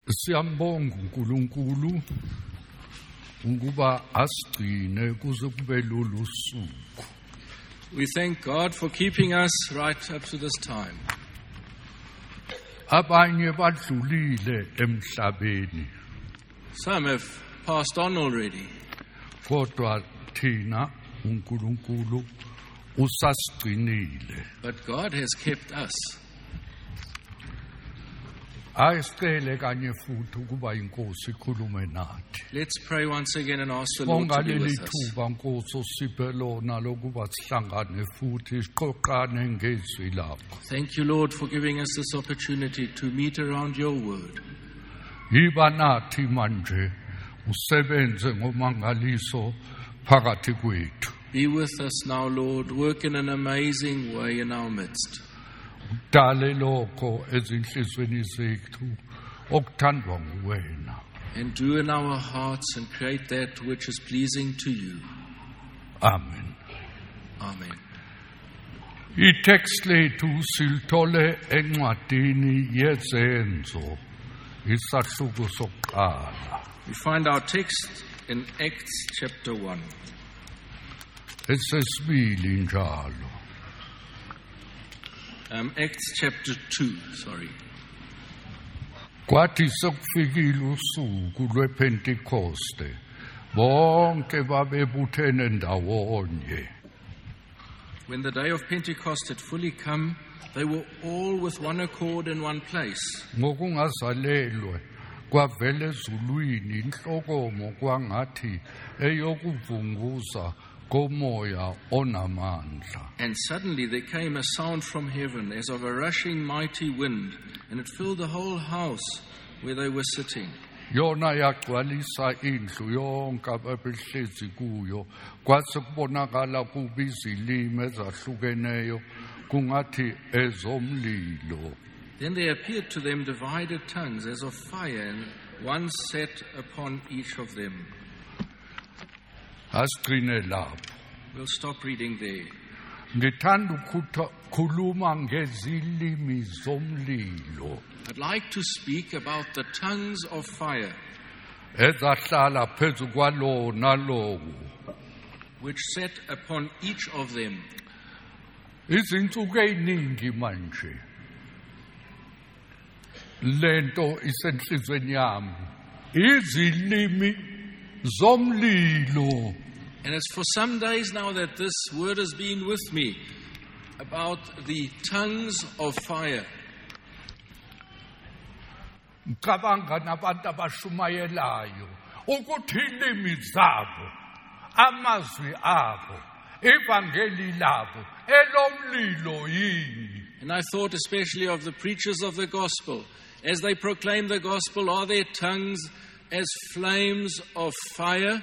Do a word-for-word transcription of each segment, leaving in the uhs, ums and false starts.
Siyambonga uNkulunkulu ukuba asigcine kuze kube lolu suku. We thank God for keeping us right up to this time. Abanye badlulile emhlabeni. Some have passed on already. Kodwa thina uNkulunkulu usasigcinile. But God has kept us. Ayicele kanye futhi ukuba inkosi ikhulume nathi. Let's pray once again and ask the Lord to be with us. Bongalelithuba Nkosi usiphe lona lokuba sihlangane futhi siqoqane ngezwi lakho. Thank you, Lord, for giving us this opportunity to meet around your word. Yiba nathi manje usebenze ngomangaliso phakathi kwethu. Be with us now, Lord. Work in an amazing way in our midst. Dale lokho ezinhlizweni zethu okuthandwa nguwena. And do in our hearts and create that which is pleasing to you. Amen. Amen. I-text lethu silithole encwadini yezenzo isahluko sokuqala. We find our text in Acts chapter one. Esesibili njalo. Um, Acts chapter two, sorry. Kwathi sekufikile usuku lwePentecoste bonke babebuthene ndawonye. When the day of Pentecost had fully come, they were all with one accord in one place. Ngokungazalelwe kwavela ezulwini inhlokomo kwangathi eyokuvunguza komoya onamandla. And suddenly there came a sound from heaven as of a rushing mighty wind, and it filled the whole house where they were sitting. Yona yagcwalisa indlu yonke ababehlezi kuyo, kwase kubonakala kuba izilimi ezahlukeneyo kungathi ezomlilo. Then there appeared to them divided tongues as of fire, and one sat upon each of them. Asigcine lapho. We'll stop reading there. Ngithanda ukukhuluma ngezilimi zomlilo. I'd like to speak about the tongues of fire Ezahlala phezu kwalo nalowo. which sat upon each of them. Izinsuku eziningi manje. Lento isenhlizweni yami. Izilimi zomlilo. And it's for some days now that this word has been with me about the tongues of fire. Ngicabanga nabantu abashumayelayo ukuthi ilimi zabo, amazwi abo, ivangeli labo elomlilo yini. And I thought especially of the preachers of the gospel. As they proclaim the gospel, are their tongues as flames of fire?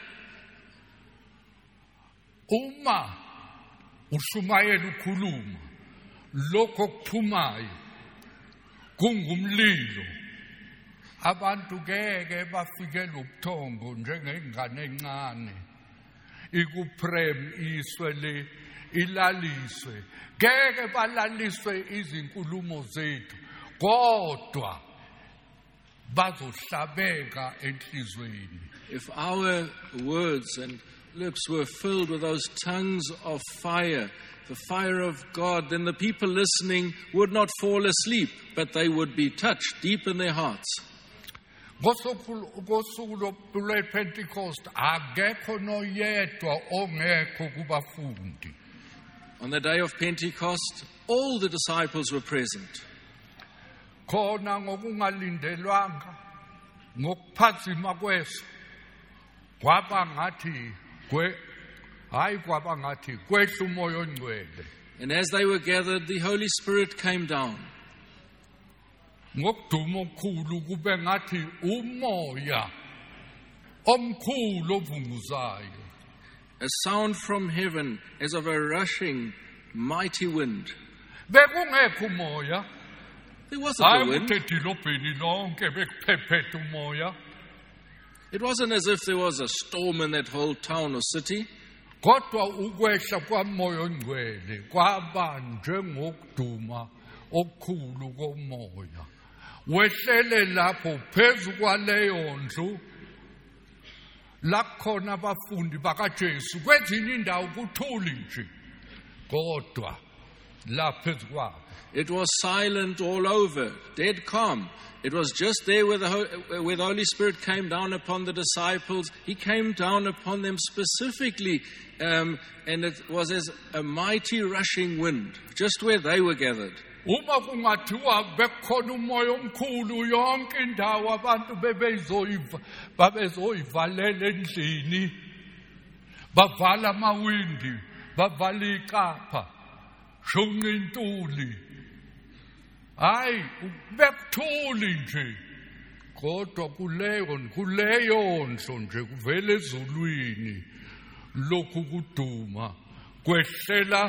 Uma ushumayela ukhuluma lokho kuphumayo kungumlilo, abantu keke bafikele ubuthongo njengengane encane, ikuprem iswe le ilaliswe, keke balaliswe izinkulumo zethu, kodwa bazohlabeka enhlizweni. If our words and lips were filled with those tongues of fire, the fire of God, then the people listening would not fall asleep, but they would be touched deep in their hearts. Ngosuku lwePentecost akekho noyedwa ongekho kubafundi. On the day of Pentecost, all the disciples were present. Khona ngokungalindelwanga ngokuphazima kweso kwaba ngathi kwe hayi kwaba ngathi kwehla umoya ongcwele. And as they were gathered, the Holy Spirit came down. Ngokuduma okukhulu kube ngathi umoya omkhulu ovunguzayo. A sound from heaven as of a rushing mighty wind. Bekungekho umoya. There wasn't a wind. Ayedilobheni lonke bekuphephethe umoya. It wasn't as if there was a storm in that whole town or city. Kodwa ukwehla kwamoya ongcwele kwaba njengokuduma okukhulu komoya wehlele lapho phezu kwaleyo ndlu lakhona abafundi bakaJesu kwezinye indawo kuthuli nje kodwa la phezu kwabo. It was silent all over, dead calm. It was just there where the, where the Holy Spirit came down upon the disciples. He came down upon them specifically, um, and it was as a mighty rushing wind, just where they were gathered. Uma kungathiwa bekhona umoya omkhulu yonke indawo abantu bebezoyiva babezoyivalela endlini bavala amawindi bavala ikapha shunqa intuli hayi bekuthuli nje kodwa kuleyo kuleyo ndlo nje kuvela ezulwini lokhu kuduma kwehlela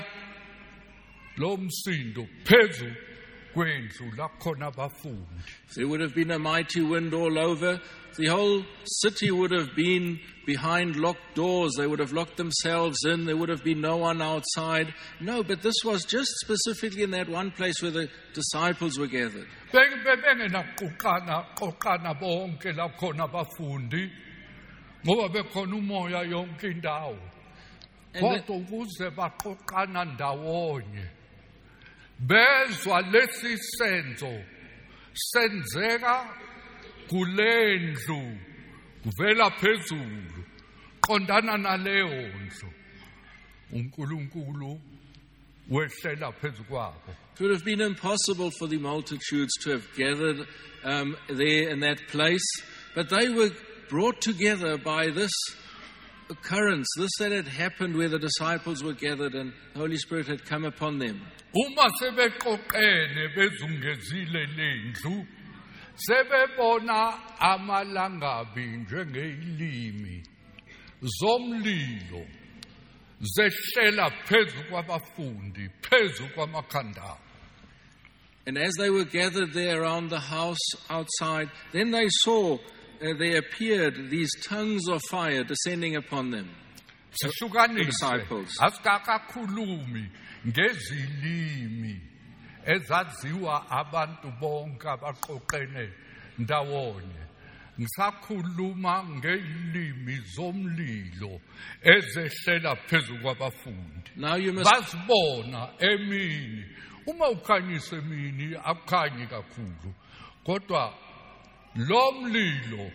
lo msindo phezu kwendlu lakhona abafundi. There would have been a mighty wind all over. The whole city would have been behind locked doors. They would have locked themselves in. There would have been no one outside. No, but this was just specifically in that one place where the disciples were gathered. Bengenakuqana qoqana bonke lakhona abafundi ngoba bekhona umoya yonke indawo. Kodwa ukuze baqoqana ndawonye bezwa lesi senzo senzeka kulendlu kuvela phezulu qondana naleyo ndlu uNkulunkulu wehlela phezu kwabo. It would have been impossible for the multitudes to have gathered um, there in that place, but they were brought together by this occurrence, this that had happened where the disciples were gathered and the Holy Spirit had come upon them. Uma sebeqoqene bezungezile lendlu sebebona amalangabi njengezilimi zomlilo zehlela phezu kwabafundi phezu kwamakhanda. And as they were gathered there around the house outside, then they saw Uh, there appeared these tongues of fire descending upon them. The disciples. Asikakhulumi ngezilimi ezaziwa abantu bonke abaqoqene ndawonye. Ngisakhuluma ngelimi zomlilo ezehlela phezu kwabafundi. Now you must basibona emini. Uma ukhanyisa emini akukhanyi kakhulu. Kodwa lomlilo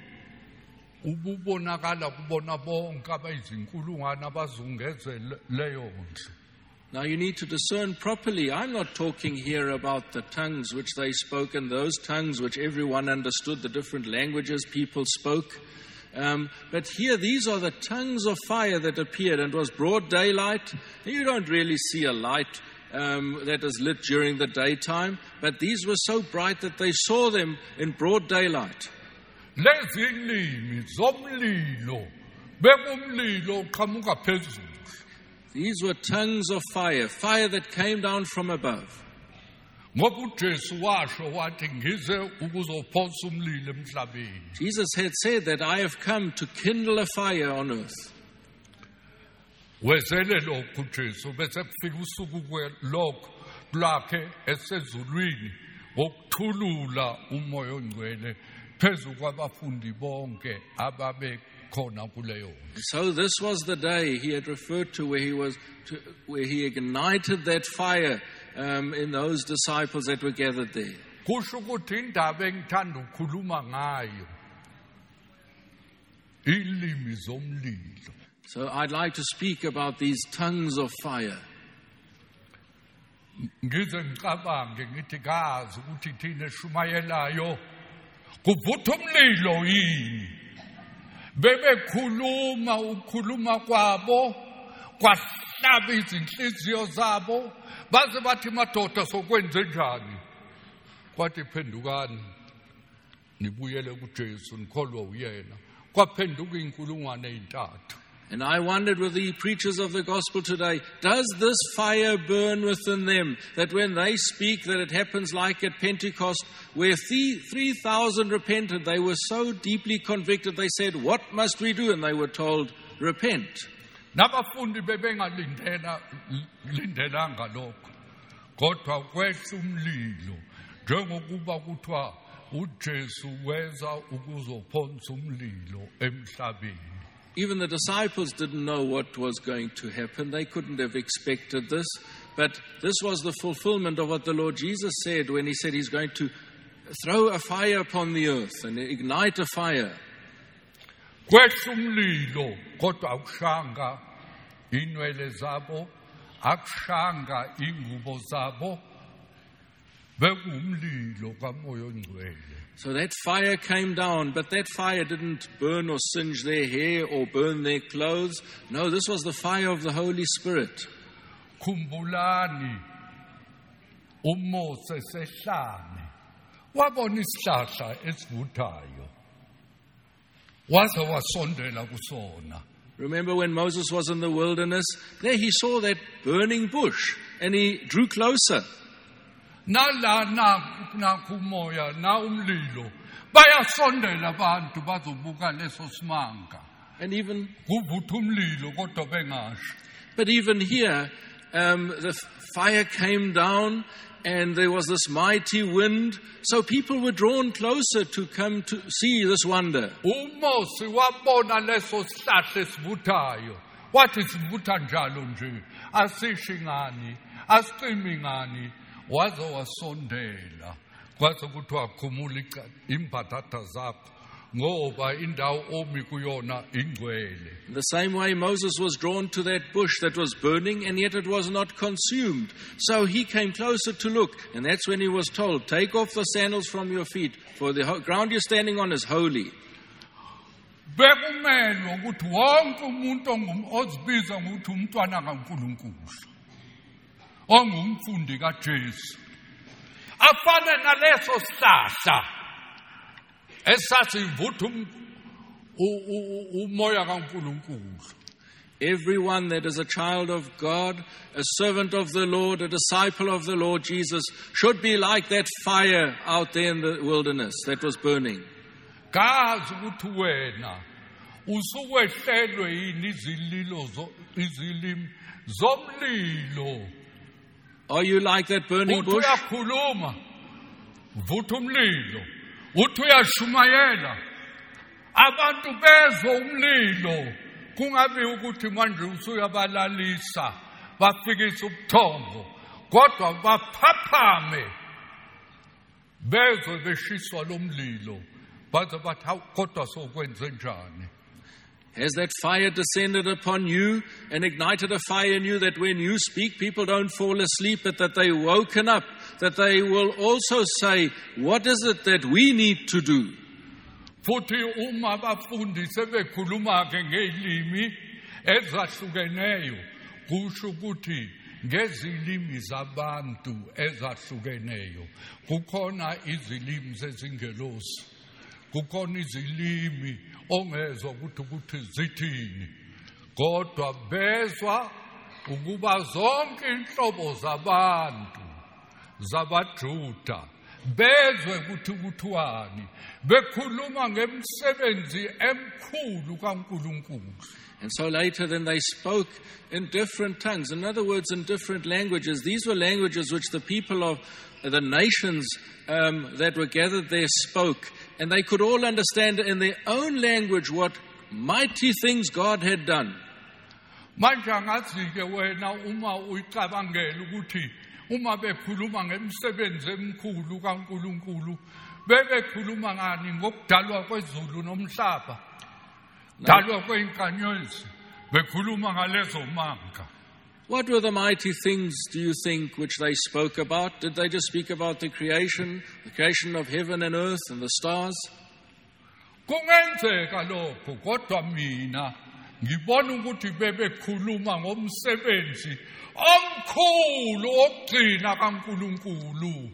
ububonakala kubona bonke abayizinkulungwane abazungeze leyo ndlu. Now you need to discern properly. I'm not talking here about the tongues which they spoke and those tongues which everyone understood, the different languages people spoke. Um, but here these are the tongues of fire that appeared, and it was broad daylight. You don't really see a light Um, that is lit during the daytime, but these were so bright that they saw them in broad daylight. These were tongues of fire, fire that came down from above. Jesus had said that I have come to kindle a fire on earth. Wezele lokhu Jesu bese kufika usuku kwelokho lwakhe esezulwini ngokuthulula umoya ongcwele phezu kwabafundi bonke ababe khona kuleyo. So this was the day he had referred to where he was to, where he ignited that fire um, in those disciples that were gathered there. Kusho ukuthi indaba engithanda ukukhuluma ngayo ilimi zomlilo. So I'd like to speak about these tongues of fire. Ngize ngicabange ngithi kazi ukuthi thina eshumayelayo kuvutha umlilo yini. Bebekhuluma ukukhuluma kwabo kwahlaba izinhliziyo zabo baze bathi madoda sokwenze njani. Kwathi phendukani nibuyele kuJesu nikholwe uyena. Kwaphenduka inkulungwane ezintathu. And I wondered with the preachers of the gospel today, does this fire burn within them that when they speak that it happens like at Pentecost where three thousand repented, they were so deeply convicted they said, what must we do? And they were told, repent. Nabafundi bebengalindela lindelanga lokho kodwa kwehla umlilo njengokuba kuthiwa uJesu weza ukuzophonsa umlilo emhlabeni. Even the disciples didn't know what was going to happen. They couldn't have expected this. But this was the fulfillment of what the Lord Jesus said when he said he's going to throw a fire upon the earth and ignite a fire. Kwehla umlilo kodwa akushanga inwele zabo, akushanga ingubo zabo, bekumlilo kaMoya oNgcwele. So that fire came down, but that fire didn't burn or singe their hair or burn their clothes. No, this was the fire of the Holy Spirit. Khumbulani uMose sehlane wabona isihlahla esivuthayo waze wasondela kusona. Remember when Moses was in the wilderness? There he saw that burning bush and he drew closer. Nalana nakumoya na umlilo bayasondela abantu bazobuka leso simanga. And even kuvutha umlilo kodwa bengasho. But even here um, the fire came down and there was this mighty wind, so people were drawn closer to come to see this wonder. uMose wabona leso sihlahla esivuthayo wathi sivutha njalo nje asishi ngani asicimi ngani waze wasondela kwaze kuthiwa khumula impathatha zakho ngoba indawo omi kuyona ingcwele. The same way Moses was drawn to that bush that was burning and yet it was not consumed. So he came closer to look, and that's when he was told, take off the sandals from your feet, for the ho- ground you're standing on is holy. Bekumele ukuthi wonke umuntu ozibiza ngokuthi umntwana kaNkulunkulu ongumfundi kaJesu afane naleso sihlahla esasivutha umoya kaNkulunkulu. Everyone that is a child of God, a servant of the Lord, a disciple of the Lord Jesus, should be like that fire out there in the wilderness that was burning. Gazi ukuthi wena usukwehlelwe yini izililo izilimi zomlilo. Are you like that burning bush? Uyakhuluma vutha umlilo. Uthi uyashumayela abantu bezwe umlilo kungabi ukuthi manje usuyabalalisa bafikisa ubuthongo kodwa baphaphame bezwe beshiswa lomlilo baze bathi kodwa sokwenze njani. Has that fire descended upon you and ignited a fire in you that when you speak, people don't fall asleep, but that they woken up, that they will also say, what is it that we need to do? Futhi uma abafundi sebekhuluma ke ngelimi ezahlukeneyo kusho ukuthi ngezilimi zabantu ezahlukeneyo kukhona izilimi zezingelosi kukhona izilimi ongezwe ukuthi ukuthi zithini kodwa bezwa ukuba zonke inhlobo zabantu zabaJuda bezwe ukuthi kuthiwani bekhuluma ngemsebenzi emkhulu kaNkulunkulu. And so later then they spoke in different tongues. In other words, in different languages. These were languages which the people of the nations um, that were gathered there spoke. And they could all understand in their own language what mighty things God had done. Manje angazi-ke wena uma uyicabangela ukuthi uma bekhuluma ngemsebenzi emkhulu kaNkulunkulu bebekhuluma ngani ngokudalwa kwezulu nomhlaba dalwa kweinkanyezi bekhuluma ngalezo manga. What were the mighty things, do you think, which they spoke about? Did they just speak about the creation, the creation of heaven and earth and the stars? Kungenzeka lokho kodwa mina ngibona ukuthi bebekhuluma ngomsebenzi omkhulu ogcina kaNkulunkulu.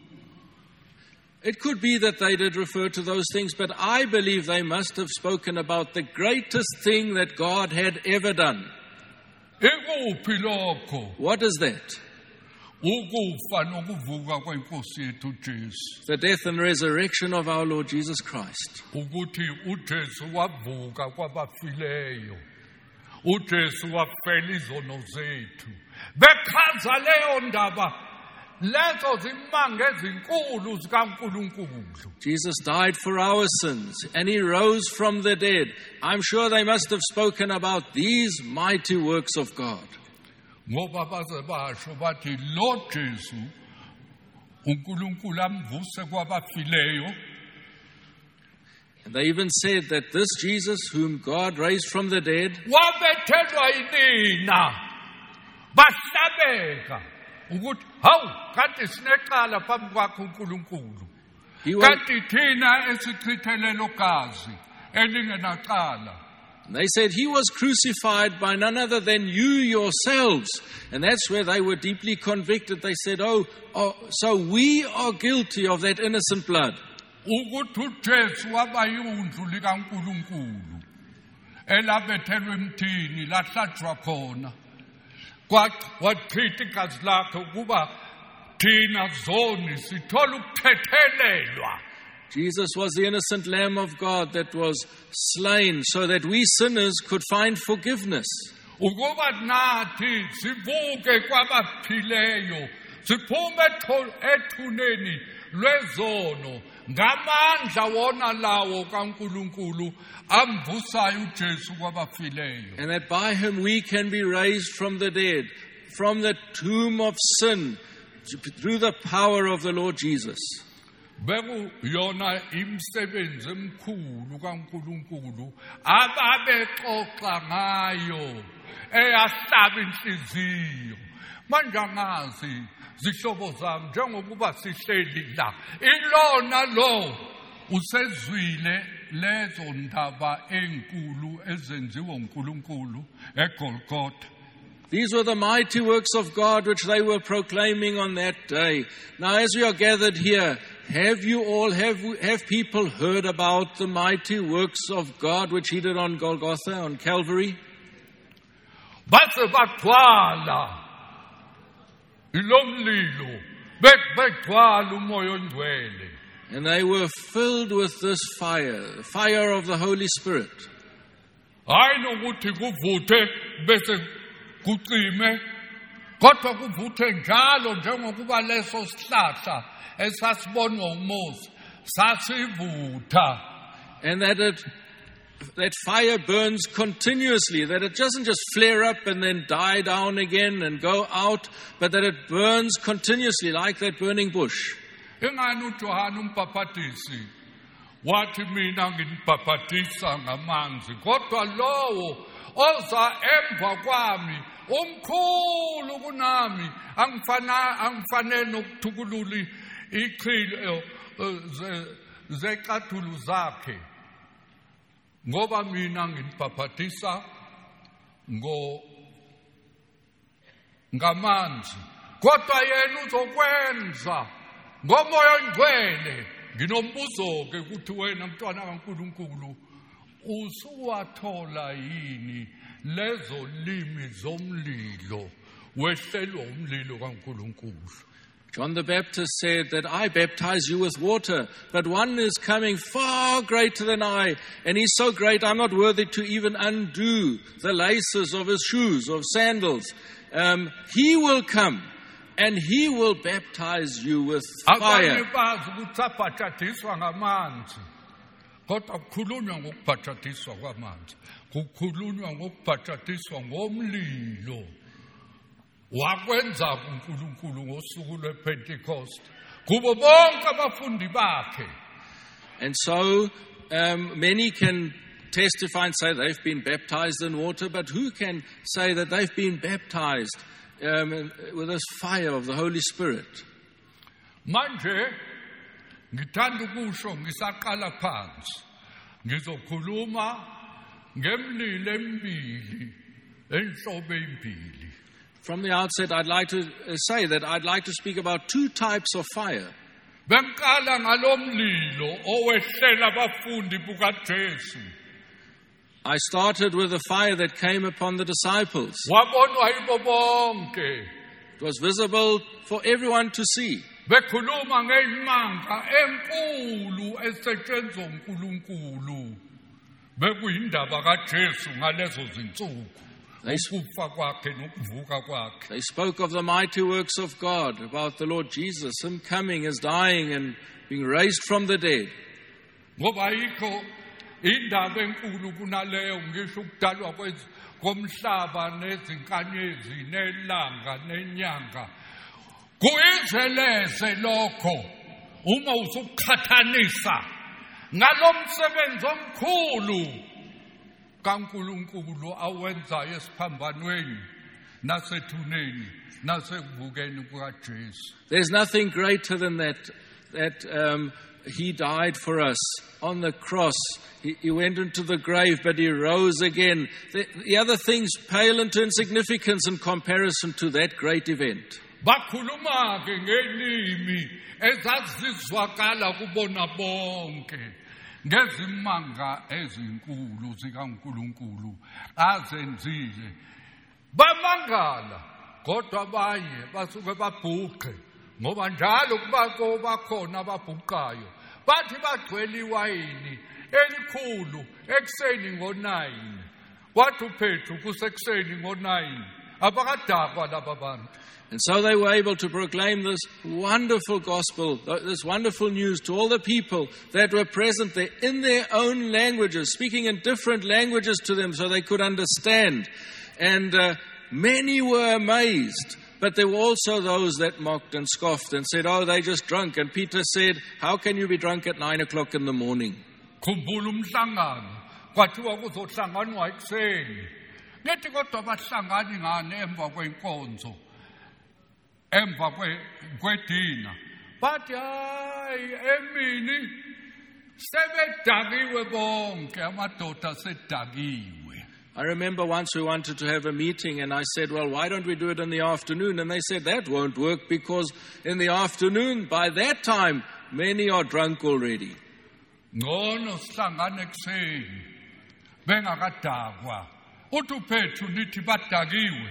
It could be that they did refer to those things, but I believe they must have spoken about the greatest thing that God had ever done. Ikuphi lokho? What is that? Ukufa nokuvuka kweNkosi yethu Jesu. The death and resurrection of our Lord Jesus Christ. Ukuthi uJesu wavuka kwabafileyo. uJesu wafela izono zethu. Bechaza leyo ndaba lezo zimanga ezinkulu zikaNkulunkulu. Jesus died for our sins and he rose from the dead. I'm sure they must have spoken about these mighty works of God. Ngoba baze basho bathi lo Jesu uNkulunkulu amvuse kwabafileyo. And they even said that this Jesus whom God raised from the dead wabethelwa yinina bahlabeka ukuthi hawu kanti sinecala phambi kwakho uNkulunkulu. he was, Kanti thina esichithele lo gazi elingenacala. they said he was crucified by none other than you yourselves. And that's where they were deeply convicted. They said, oh, oh so we are guilty of that innocent blood. Ukuthi uJesu wabayundlu likaNkulunkulu elabethelwe emthini lahlatshwa khona wachitha igazi lakhe ukuba thina zoni sithola ukuthethelelwa. Jesus was the innocent Lamb of God that was slain so that we sinners could find forgiveness. Ukuba nathi sivuke kwabaphileyo siphume ethuneni lwezono ngamandla wona lawo kaNkulunkulu amvusayo uJesu kwabafileyo. And that by him we can be raised from the dead, from the tomb of sin, through the power of the Lord Jesus. Beku yona imsebenzi emkhulu kaNkulunkulu ababexoxa ngayo eyahlaba inhliziyo. Manje angazi zihlobo zami njengokuba sihleli la ilona lo usezwile lezo ndaba enkulu ezenziwa uNkulunkulu eGolgotha. These were the mighty works of God which they were proclaiming on that day. Now as we are gathered here, have you all, have, have people heard about the mighty works of God which he did on Golgotha, on Calvary? Base bathwala ilomlilo bethwala umoya ongcwele. And they were filled with this fire, the fire of the Holy Spirit. Hayi nokuthi kuvuthe bese kucime kodwa kuvuthe njalo njengokuba leso sihlahla esasibonwa uMose sasivutha. And that it, that fire burns continuously, that it doesn't just flare up and then die down again and go out, but that it burns continuously like that burning bush. Ingani uJohane umbhaphathisi wathi mina nginibhaphathisa ngamanzi kodwa lowo oza emva kwami umkhulu kunami angifana angifane nokuthukulula ichilo zeqathulu zakhe ngoba mina nginibhaphathisa ngo ngamanzi kodwa yena uzokwenza ngomoya ongcwele. Nginombuzo ke ukuthi wena mntwana kaNkulunkulu usuwathola yini lezo limi zomlilo wehlelwa umlilo kaNkulunkulu? John the Baptist said that I baptize you with water, but one is coming far greater than I, and he's so great I'm not worthy to even undo the laces of his shoes, of sandals. Um, he will come, and he will baptize you with fire. Abanye bazi ukuthi abhaphathizwa ngamanzi kodwa kukhulunywa ngokubhaphathizwa kwamanzi, kukhulunywa ngokubhaphathizwa ngomlilo wakwenza uNkulunkulu ngosuku lwePentecost kubo bonke abafundi bakhe. And so um, many can testify and say they've been baptized in water, but who can say that they've been baptized um, with this fire of the Holy Spirit? Manje ngithanda ukusho ngisaqala phansi ngizokhuluma ngemlilo emibili enhlobo ezimbili. From the outset, I'd like to say that I'd like to speak about two types of fire. Bengqala ngalomlilo owehlela abafundi bukaJesu. I started with the fire that came upon the disciples. Wabonwa yibo bonke. It was visible for everyone to see. Bekhuluma ngeyimanga enkulu esetshenzwa uNkulunkulu. Bekuyindaba kaJesu ngalezo zinsuku. They, ukufa kwakhe nokuvuka kwakhe. they spoke of the mighty works of God, about the Lord Jesus, Him coming as dying and being raised from the dead. Ngoba yikho indaba enkulu kunaleyo ngisho ukudalwa komhlaba nezinkanyezi nelanga nenyanga. Kuyizelese lokho uma usukhathanisa ngalomsebenzi omkhulu kaNkulunkulu awenzayo esiphambanweni nasethuneni nasekuvukeni kukaJesu. There's nothing greater than that, that um, He died for us on the cross. He, he went into the grave, but He rose again. The, the other things pale into insignificance in comparison to that great event. Bakhuluma ke ngelimi ezazizwakala kubona bonke ngezimanga ezinkulu zikaNkulunkulu azenzile. Bamangala kodwa abanye basuke babhuqe ngoba njalo kubako bakhona ababhuqayo. Bathi bagcwele iwayini elikhulu ekseni ngo nine. Wathi uPetru kusekuseni ngo nine. Abakadakwa laba bantu. And so they were able to proclaim this wonderful gospel, this wonderful news to all the people that were present there in their own languages, speaking in different languages to them so they could understand. And uh, many were amazed, but there were also those that mocked and scoffed and said, oh, they just drunk. And Peter said, how can you be drunk at nine o'clock in the morning? Khumbula umhlangano kwathiwa kuzohlanganwa ekuseni. Nethi kodwa bahlangani ngane emva kwenkonzo. Emva kwedina bathi hayi emini sebedakiwe bonke amadoda sedakiwe. I remember once we wanted to have a meeting and I said, well, why don't we do it in the afternoon? And they said, that won't work because in the afternoon, by that time, many are drunk already. Ngono sihlangane ekuseni bengakadakwa. Uthi uPetru nithi badakiwe.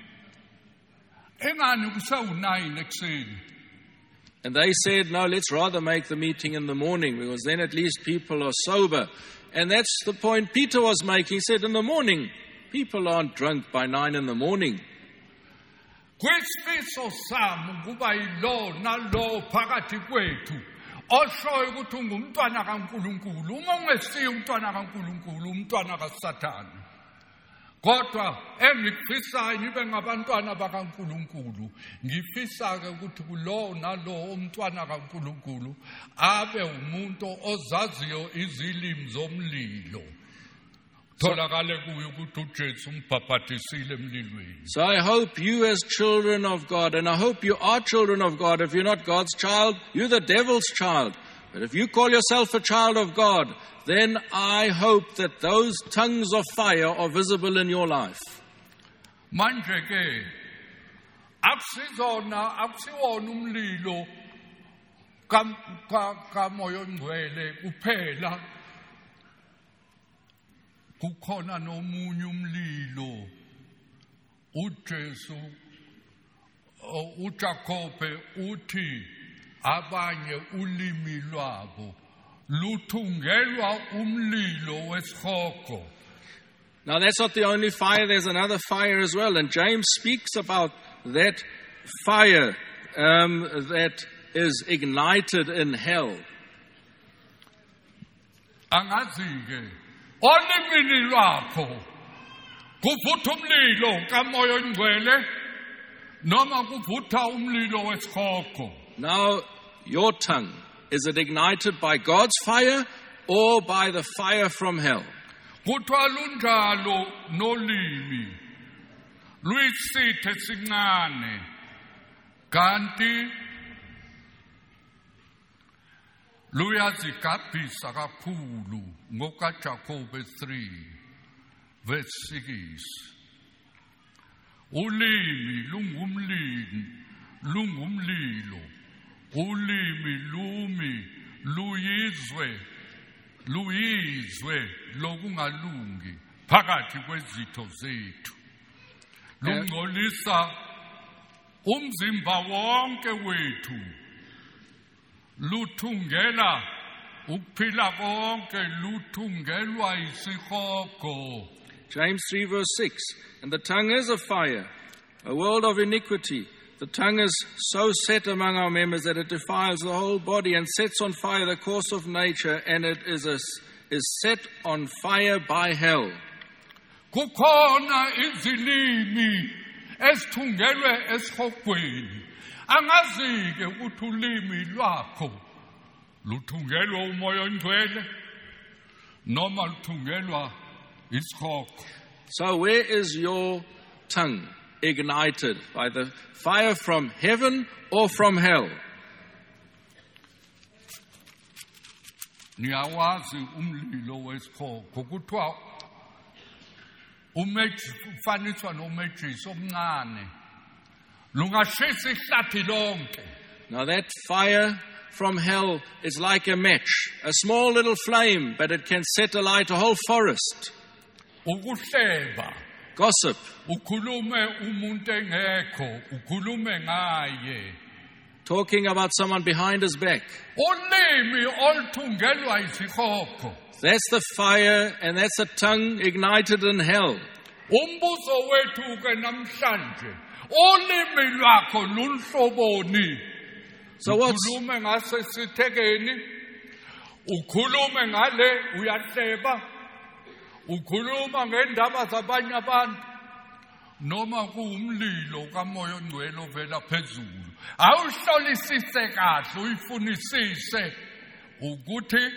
And they said, no, let's rather make the meeting in the morning because then at least people are sober. And that's the point Peter was making. He said, in the morning, people aren't drunk by nine in the morning. Kwisifiso sami kuba yilo nalo phakathi kwethu oshoyo ukuthi ungumntwana kaNkulunkulu. Uma ungesiyo umntwana kaNkulunkulu, umntwana kaSathane. Kodwa engikufisayo nibe ngabantwana bakaNkulunkulu. Ngifisa ke ukuthi kulo nalo umntwana kaNkulunkulu abe umuntu ozaziyo izilimi zomlilo. Tholakale kuye ukuthi uJesu umbhaphathisile emlilweni. So I hope you as children of God, and I hope you are children of God. If you're not God's child, you're the devil's child. But if you call yourself a child of God, then I hope that those tongues of fire are visible in your life. Manje ke akusizona akusiwona umlilo kam kamoya ongcwele kuphela. Kukhona nomunye umlilo uJesu uJakobe uthi abanye ulimi lwabo luthungelwa umlilo wesihogo. Now that's not the only fire, there's another fire as well, and James speaks about that fire um, that is ignited in hell. Angazi-ke olimini lwakho kuvutha umlilo kamoya ongcwele noma kuvutha umlilo wesihogo. Now your tongue, is it ignited by God's fire or by the fire from hell? Kuthiwa lunjalo nolimi luyisithe sincane kanti luyazigabhisa kakhulu ngokaJakobe three verse six. Ulimi lungumlilo lungumlilo. Ulimi lumi luyizwe luyizwe lokungalungi phakathi kwezitho zethu. Lungcolisa umzimba wonke wethu. Luthungela ukuphila konke luthungelwa isihogo. James three verse six, and the tongue is a fire, a world of iniquity. The tongue is so set among our members that it defiles the whole body and sets on fire the course of nature, and it is, a, is set on fire by hell. Kukhona izilimi esithungelwe esihogweni. Angazike ukuthi ulimi lwakho luthungelwa umoya ongcwele noma luthungelwa isihogo. So where is your tongue ignited? By the fire from heaven or from hell? Niyawazi umlilo wesihogo kuthiwa umeji ufaniswa nomejisi omncane lungashisa ihlathi lonke. Now that fire from hell is like a match, a small little flame, but it can set alight a whole forest. Ukuhleba, gossip, ukhulume umuntu engekho, ukhulume ngaye, talking about someone behind his back. Ulimi oluthungelwa isihogo. That's the fire, and that's a tongue ignited in hell. Umbuzo wethu ke namhlanje, ulimi lwakho lunhloboni. So what's ukhulume ngase sithekeni, ukhulume ngale uyahleba, ukhuluma ngendaba zabanye abantu, noma kuumlilo kamoya ongcwele ovela phezulu. Awuhlolisise kahle uyifunisise ukuthi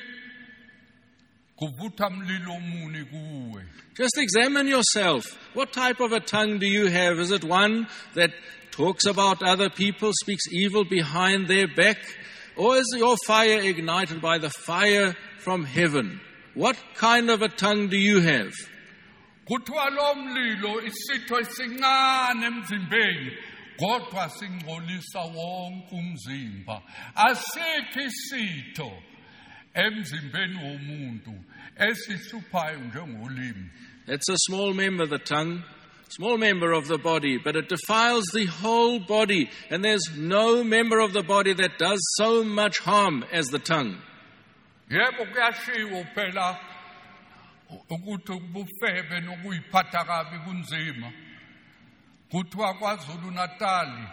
kuvutha mlilo muni kuwe. Just examine yourself. What type of a tongue do you have? Is it one that talks about other people, speaks evil behind their back? Or is your fire ignited by the fire from heaven? What kind of a tongue do you have? Kuthiwa lo mlilo isitho esincane emzimbeni kodwa singcolisa wonke umzimba. Asikho isitho emzimbeni womuntu esihluphayo njengolimi. It's a small member, the tongue, small member of the body, but it defiles the whole body, and there's no member of the body that does so much harm as the tongue. Yebo kuyashiwo phela ukuthi ubufebe nokuyiphatha kabi kunzima. Kuthiwa kwaZulu Natal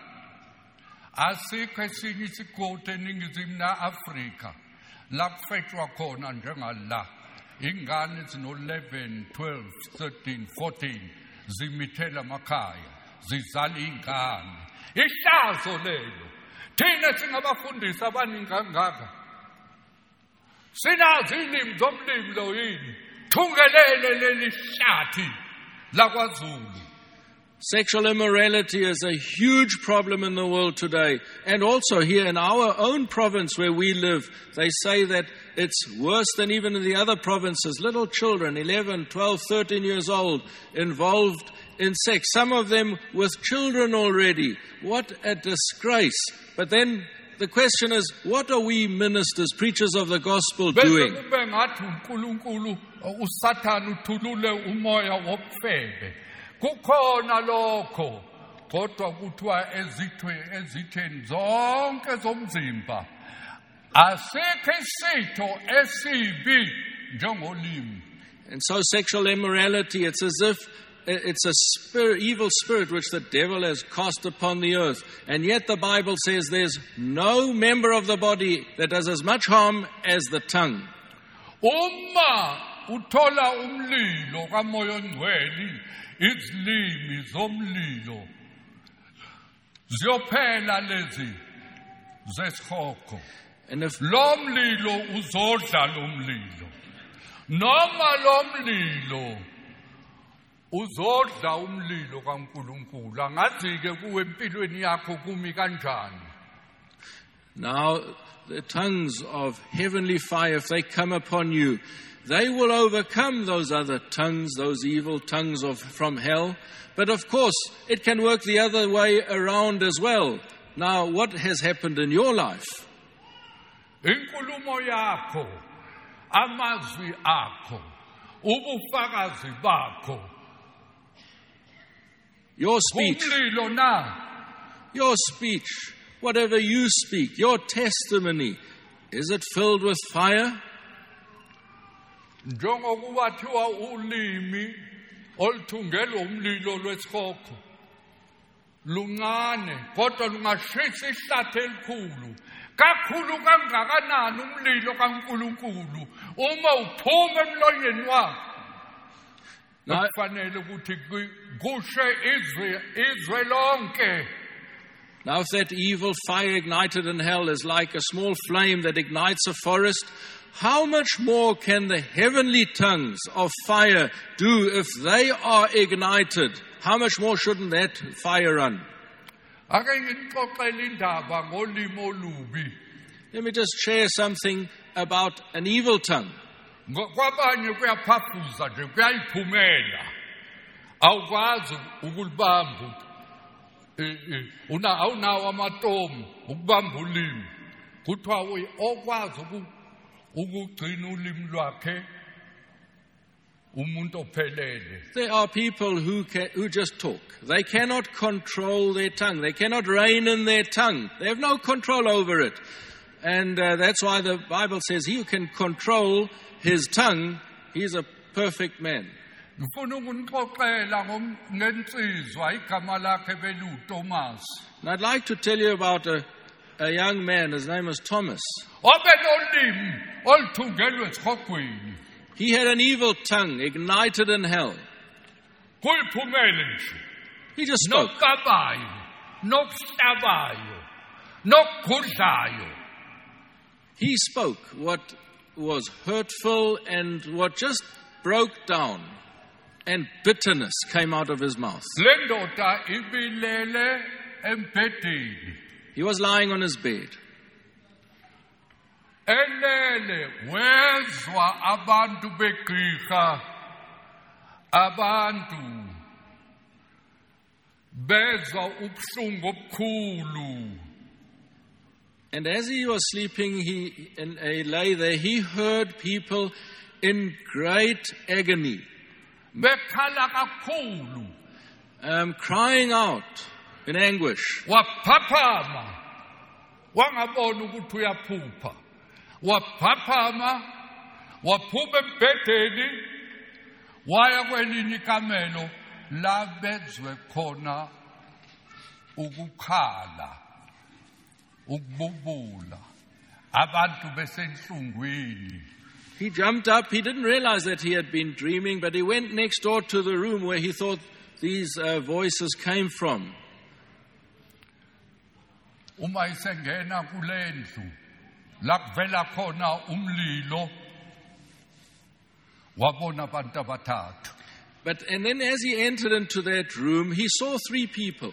asikho esinye isigodi eningizimu na-Afrika la kufetshwa khona njengala. Ingane zino eleven, twelve, thirteen, fourteen zimithela emakhaya zizala ingane. Ihlazo lelo. Thina singabafundisi abaningi kangaka. Sinazi ilimi zomlimi lo yini. Thungelele leli hlathi la kwaZulu. Sexual immorality is a huge problem in the world today. And also here in our own province where we live, they say that it's worse than even in the other provinces. Little children, eleven, twelve, thirteen years old, involved in sex. Some of them with children already. What a disgrace. But then the question is, what are we ministers, preachers of the gospel doing? Kukhona lokho kodwa kuthiwa ezithwe ezitheni zonke zomzimba asikho isitho esibi njengolimi. And so sexual immorality, it's as if it's a spirit, evil spirit which the devil has cast upon the earth. And yet the Bible says there's no member of the body that does as much harm as the tongue. Uma uthola umlilo kamoya ongcwele, izilimi zomlilo ziyophela lezi zesihogo. And if lo mlilo uzodla lo mlilo noma lo mlilo uzodla umlilo kaNkulunkulu, angazi ke kuwe empilweni yakho kumi kanjani. Now the tongues of heavenly fire, if they come upon you, they will overcome those other tongues, those evil tongues of from hell. But of course, it can work the other way around as well. Now, what has happened in your life? Inkulumo yakho, amazwi akho, ubufakazi bakho. Your speech, umlilo na. Your speech, whatever you speak, your testimony, is it filled with fire? Njengokuba thiwa ulimi oluthungela umlilo lwesikhokho luncane kodwa lungashisa ihlathi elikhulu kakhulu kangakanani umlilo kaNkulunkulu uma uphuma emlonyeni wakho kufanele ukuthi kushe izwe izwe lonke. Now if that evil fire ignited in hell is like a small flame that ignites a forest, how much more can the heavenly tongues of fire do if they are ignited? How much more shouldn't that fire run? Ake ngixoxele indaba ngolimi olubi. Let me just share something about an evil tongue. Kwabanye kuyaphafuza nje kuyayiphumela. Awukwazi ukulibamba. Una awunawo amatomu ukubamba ulimi. Kuthiwa okwazi ukugcina ulimi lwakhe umuntu ophelele. There are people who can, who just talk. They cannot control their tongue. They cannot rein in their tongue. They have no control over it. And uh, that's why the Bible says he who can control his tongue, he's a perfect man. And I'd like to tell you about a, a young man. His name was Thomas. He had an evil tongue ignited in hell. He just spoke. He spoke what was hurtful and what just broke down, and bitterness came out of his mouth. He was lying on his bed. Elele wezwa abantu begqirha abantu bezwa ubuhlungu obukhulu. And as he was sleeping, he and he lay there, he heard people in great agony, bekhala kakhulu, um, crying out in anguish. Waphaphama wangabona ukuthi uyaphupha. Waphaphama waphuma embhedeni waya kwelinye ikamelo la bezwe khona ukukhala ukububula abantu besenhlungwini. He jumped up. He didn't realize that he had been dreaming, but he went next door to the room where he thought these uh, voices came from. Uma isengena kulendlu la kuvela khona umlilo wabona abantu abathathu. But and then as he entered into that room, he saw three people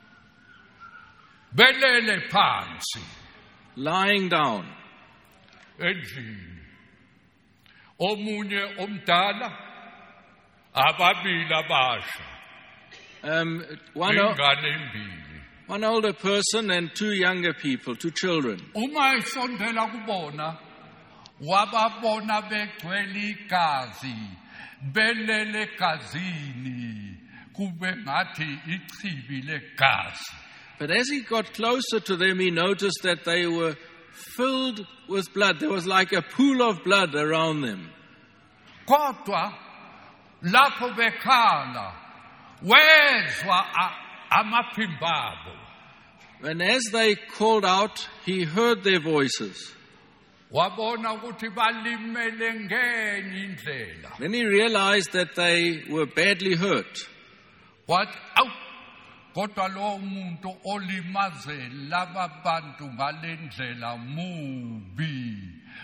belele phansi lying down. Endlini omunye omdala ababili abasha Um, one, o- ingane embili. one older person and two younger people, two children. Uma isondela kubona wababona begcwele igazi belele gazini kube ngathi ichibi legazi. But as he got closer to them, he noticed that they were filled with blood. There was like a pool of blood around them. Kodwa lapho bekhala wezwa amaphimbo abo. And as they called out, he heard their voices. Wabona ukuthi balimele ngenye indlela. Then he realized that they were badly hurt. Wathi awu kodwa lo muntu olimaze laba bantu ngalendlela mubi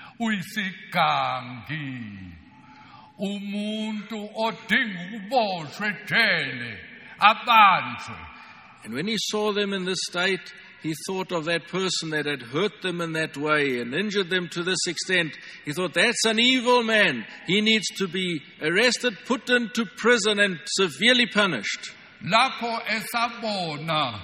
uyisigangi umuntu odinga ukuboshwa ejele abanjwe. And when he saw them in this state, he thought of that person that had hurt them in that way and injured them to this extent. He thought, that's an evil man. He needs to be arrested, put into prison, and severely punished. Lapho esabona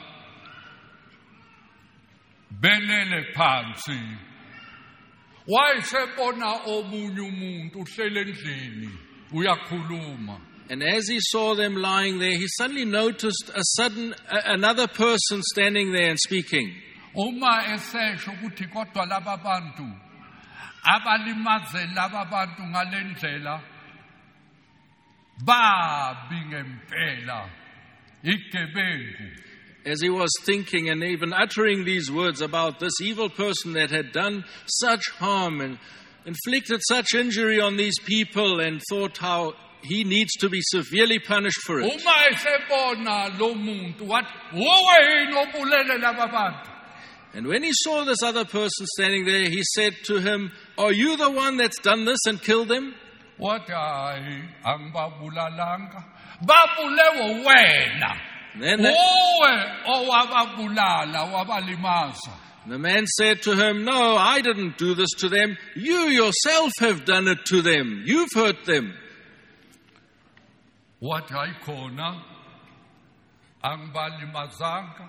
belele phansi wayesebona omunye umuntu uhlele endlini uyakhuluma. And as he saw them lying there, he suddenly noticed a sudden uh, another person standing there and speaking. Uma esesho ukuthi kodwa laba bantu abalimaze laba bantu ngalendlela babi ngempela igebengu. As he was thinking and even uttering these words about this evil person that had done such harm and inflicted such injury on these people, and thought how he needs to be severely punished for it. Uma esebona lo muntu wathi uwe yini obulele laba bantu? And when he saw this other person standing there, he said to him, "Are you the one that's done this and killed them?" Wathi hayi angibabulalanga, babulewe wena. Then the, Uwe owababulala wabalimaza. the man said to him, "No, I didn't do this to them. You yourself have done it to them. You've hurt them." Wathi hayikhona angibalimazanga,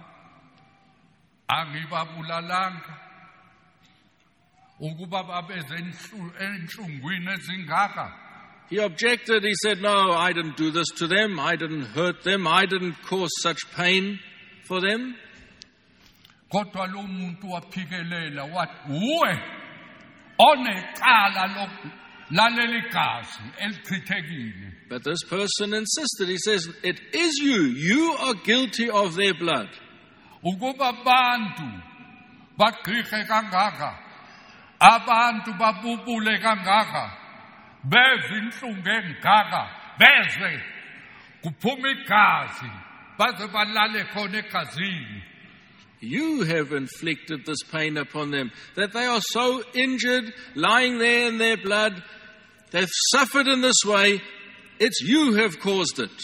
angibabulalanga, ukuba babeze enhlungwini ezingaka. He objected. He said, "No, I didn't do this to them. I didn't hurt them. I didn't cause such pain for them." Kodwa lo muntu waphikelela wathi uwe onecala lokulaleli gazi elichithekile. But this person insisted. He says, "It is you. You are guilty of their blood." Ukuba abantu bagqirhe kangaka, abantu babubule kangaka, beze inhlungu engaka, beze kuphuma igazi, baze balale khona egazini. You have inflicted this pain upon them, that they are so injured, lying there in their blood. They've suffered in this way. It's you who have caused it.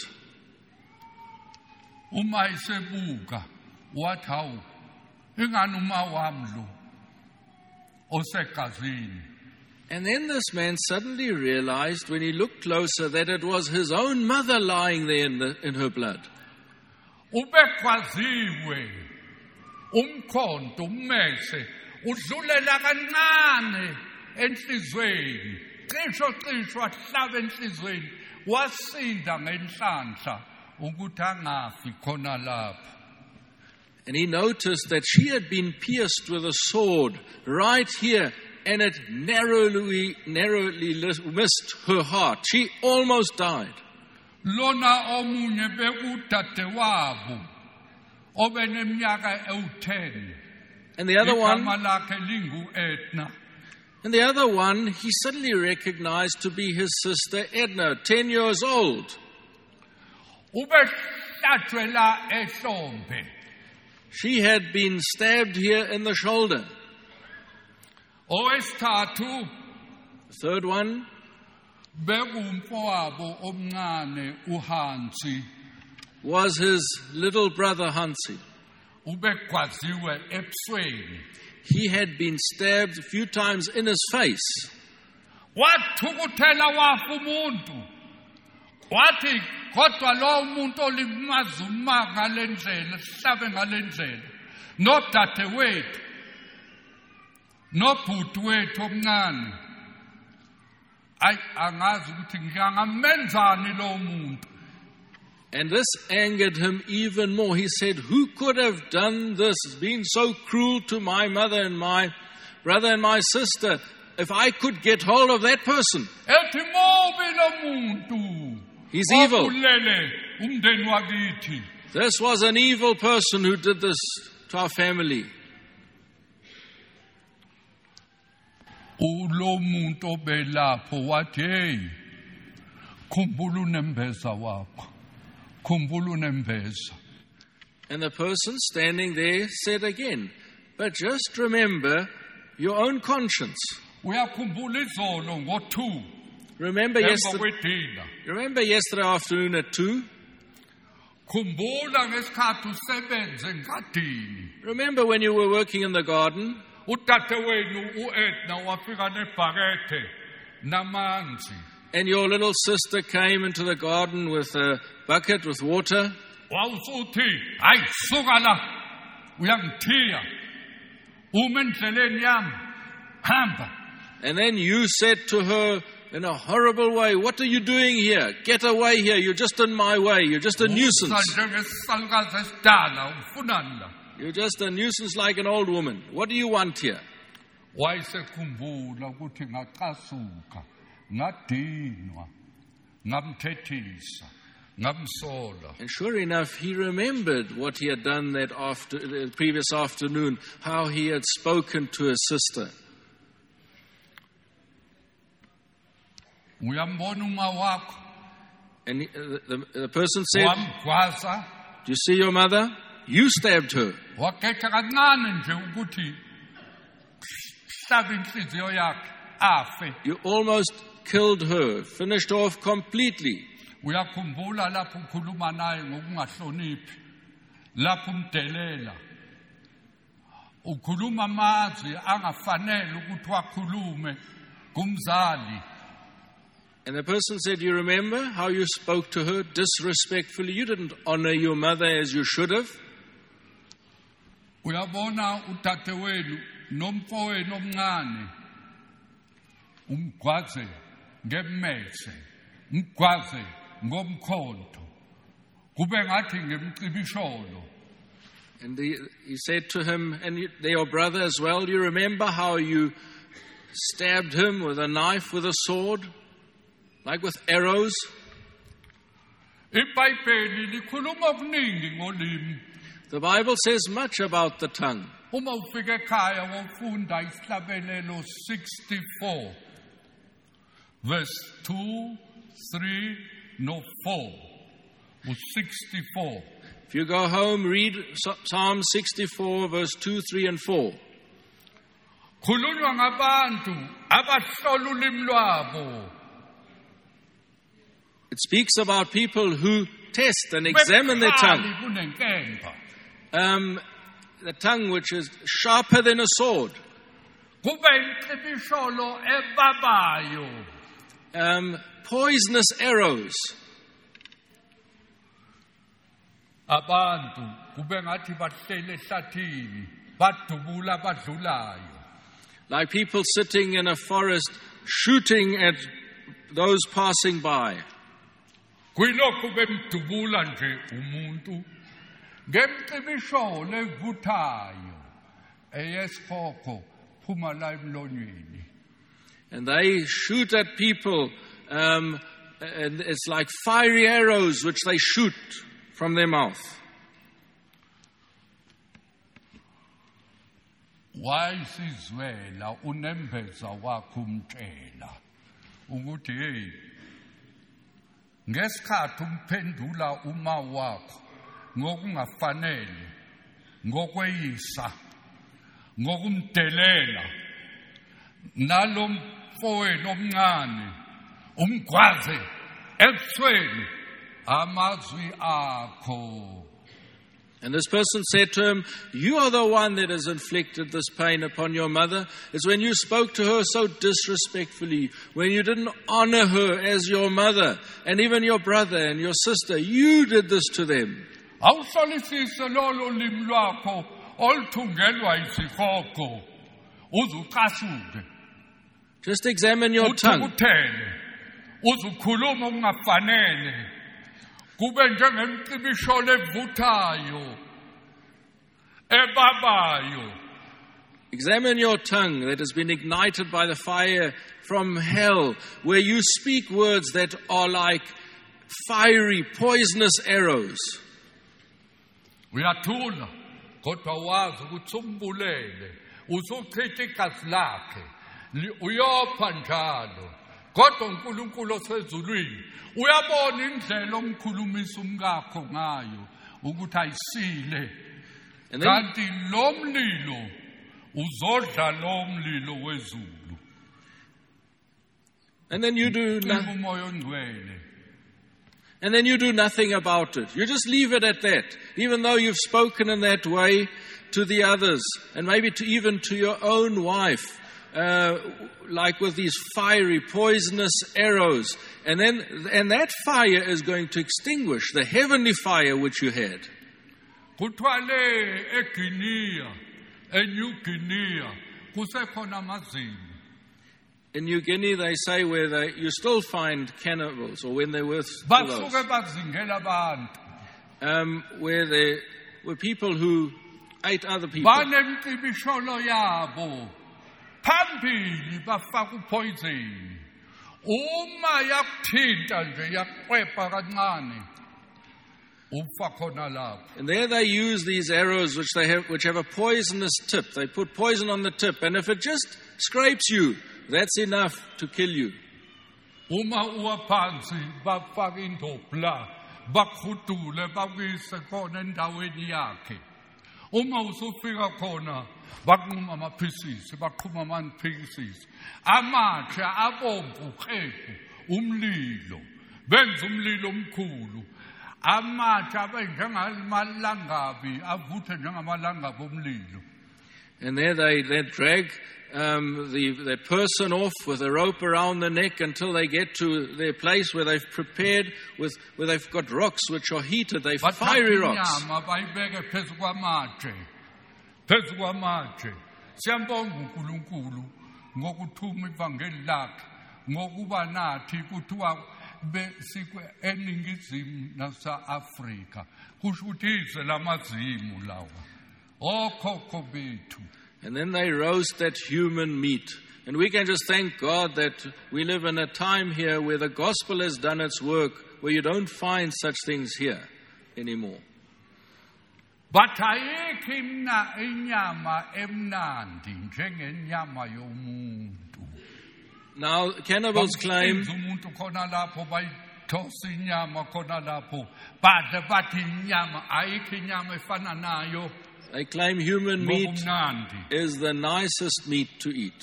Uma isebuka wathi hawu ingani uma wami lo osegazini. And then this man suddenly realized, when he looked closer, that it was his own mother lying there in, the, in her blood. Ubekwaziwe umkhonto ummese udlulela kancane enhlizweni, cisho cisho wahlaba enhlizweni, wasinda ngenhlanhla ukuthi angafi khona lapho. And he noticed that she had been pierced with a sword right here, and it narrowly, narrowly missed her heart. She almost died. Lona omunye bekudadewabo obeneminyaka ewu-ten. And the other one, igama lakhe lingu-Edna. and the other one, he suddenly recognized to be his sister Edna, ten years old. Ubehlatshwe la ehlombe. She had been stabbed here in the shoulder. Owesithathu The third one bekumfowabo omncane uHansi, was his little brother Hansi. ubegwaziwe ebusweni. He had been stabbed a few times in his face. Wathukuthela wafa umuntu. Wathi kodwa lo muntu olimaza uma ngalendlela, sihlabe ngalendlela. Nodadewethu, nobhuti wethu omncane. Ay angazi ukuthi ngiyangamenzani lo muntu. And this angered him even more. He said, "Who could have done this, been so cruel to my mother and my brother and my sister? If I could get hold of that person." Ethi mobi lo muntu. He's evil. Obulele umndeni wakithi. This was an evil person who did this to our family. Ulo muntu obelapho wathi hey, khumbula unembeza wakho. Khumbula unembeza. And the person standing there said again, "But just remember your own conscience." Uyakhumbula izolo ngo-two. Remember Emva yesterday, kwedina. remember yesterday afternoon at two? Khumbula ngesikhathi usebenze engadini. Remember when you were working in the garden? Udadewenu uEdna wafika nebhakethe namanzi. And your little sister came into the garden with a bucket with water. Wawusuthi, hayi suka la. Uyangithiya. Uma endleleni yami. Hamba. And then you said to her in a horrible way, "What are you doing here? Get away here. You're just in my way. You're just a nuisance. Njengesisalukazi esidala ufunani la. You're just a nuisance like an old woman. What do you want here?" Wayesekhumbula ukuthi ngacasuka, ngadinwa, ngamthethisa ngamsola. And sure enough, he remembered what he had done that after, the previous afternoon, how he had spoken to his sister. Uyambona uma wakho And he, uh, the, the person said, wamgwaza do you see your mother? You stabbed her. wakhetha kancane nje ukuthi hlabe inhliziyo yakhe afe. You almost killed her, finished her off completely. Uyakhumbula lapho ukhuluma naye ngokungahloniphi, lapho umdelela ukhuluma amazwi angafanele ukuthi wakhulume kumzali. And the person said, you remember how you spoke to her disrespectfully? You didn't honor your mother as you should have. Uyabona udadewenu nomfowenu omncane umgwaze ngemethe, umgwaze ngomkhonto, kube ngathi ngemcibisholo. And the, he said to him, and you, your brother as well, do you remember how you stabbed him with a knife, with a sword, like with arrows? iBhayibheli likhuluma okuningi ngolimi. The Bible says much about the tongue. Uma ufika ekhaya wofunda isihlabelelo sixty-four verse two, three no four u sixty-four. If you go home, read Psalm sixty-four verse two, three and four. Khulunywa ngabantu abahlola ulimi lwabo. It speaks about people who test and examine their tongue. Kunenkemba. Um, the tongue which is sharper than a sword. Kube incibisholo ebabayo. Um, poisonous arrows. Abantu kube ngathi bahlele ehlathini badubula badlulayo. Like people sitting in a forest shooting at those passing by. Kuyilokhu bemdubula nje umuntu ngemcibisholo evuthayo eyesikhokho phuma la emlonyeni. And they shoot at people, um, and it's like fiery arrows which they shoot from their mouth. Wayisizwela unembeza wakho umtshela ukuthi hey ngesikhathi umphendula uma wakho ngokungafanele ngokweyisa ngokumdelela nalomfowenu omncane umgwaze ebusweni amazwi akho. And this person said to him, you are the one that has inflicted this pain upon your mother. It's when you spoke to her so disrespectfully, when you didn't honor her as your mother, and even your brother and your sister. You did this to them. Awuhlolisise lolo limi lwakho oluthungelwa isikhokho uzucasuke. Just examine your tongue. Uthukuthele uzukhuluma okungafanele kube njengemcibisholo evuthayo ebabayo. Examine your tongue that has been ignited by the fire from hell, where you speak words that are like fiery, poisonous arrows. Uyathula kodwa wazi ukuthi umbulele usuchitha igazi lakhe uyopha njalo kodwa uNkulunkulu osezulwini uyabona indlela omkhulumisa umkakho ngayo ukuthi ayisile kanti lo mlilo uzodla lo mlilo wezulu. And then you do nothing. And then you do nothing about it. You just leave it at that, even though you've spoken in that way to the others, and maybe to even to your own wife, uh, like with these fiery, poisonous arrows. And then, and that fire is going to extinguish the heavenly fire which you had. Kutwale eGuinea, eNew Guinea, kusekhona amazimba. In New Guinea, they say where they, you still find cannibals, or when they were those, um, where there were people who ate other people. Phambili bafaka upoison uma yakuthinta nje yakuqwebha kancane ufa khona lapho. And there they use these arrows which they have, which have a poisonous tip. They put poison on the tip, and if it just scrapes you, that's enough to kill you. Uma uwaphansi bafaka indobla bakhudule bakuyise khona endaweni yakhe. Uma usufika khona baqhuma amaphisisi baqhuma amaphisisi amatshe abomvu qhequ umlilo benza umlilo omkhulu amatshe abenjengamalangabi avuthe njengamalangabi omlilo. And there they, they drag um, the, the person off with a rope around the neck until they get to their place where they've prepared, with, where they've got rocks which are heated. They've fiery rocks. Bayibeke phezu kwamatshe phezu kwamatshe. Siyambonga uNkulunkulu ngokuthuma ivangeli lakhe ngokuba nathi kuthiwa besikwe eningizimu nasa-Afrika kusho ukuthi ize lamazimu lawa okhokho bethu. And then they roast that human meat. And we can just thank God that we live in a time here where the gospel has done its work, where you don't find such things here anymore. But ayikho imna inyama emnandi njengenyama yomuntu. Now, cannibals claim umuntu khona lapho bayithosa inyama khona lapho badle bathi inyama ayikho inyama efana nayo. They claim human meat is the nicest meat to eat.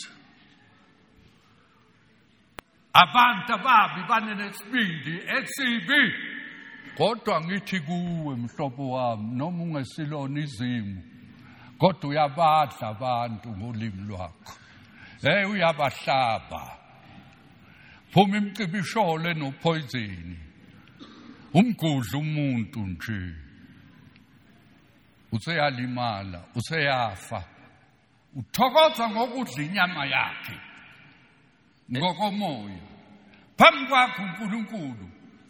Abantu ababi banesibindi esibi. Kodwa ngithi kuwe mhlobo wami noma ungesilona izimo kodwa uyabadla abantu ngolimi lwakho. Hey uyabahlaba. Phuma imcibishole nopoison. Umgudla umuntu nje. Useyalimala, useyafa. Uthokoza ngokudla inyama yakhe. Ngokomoya. Phambi kwakho uNkulunkulu.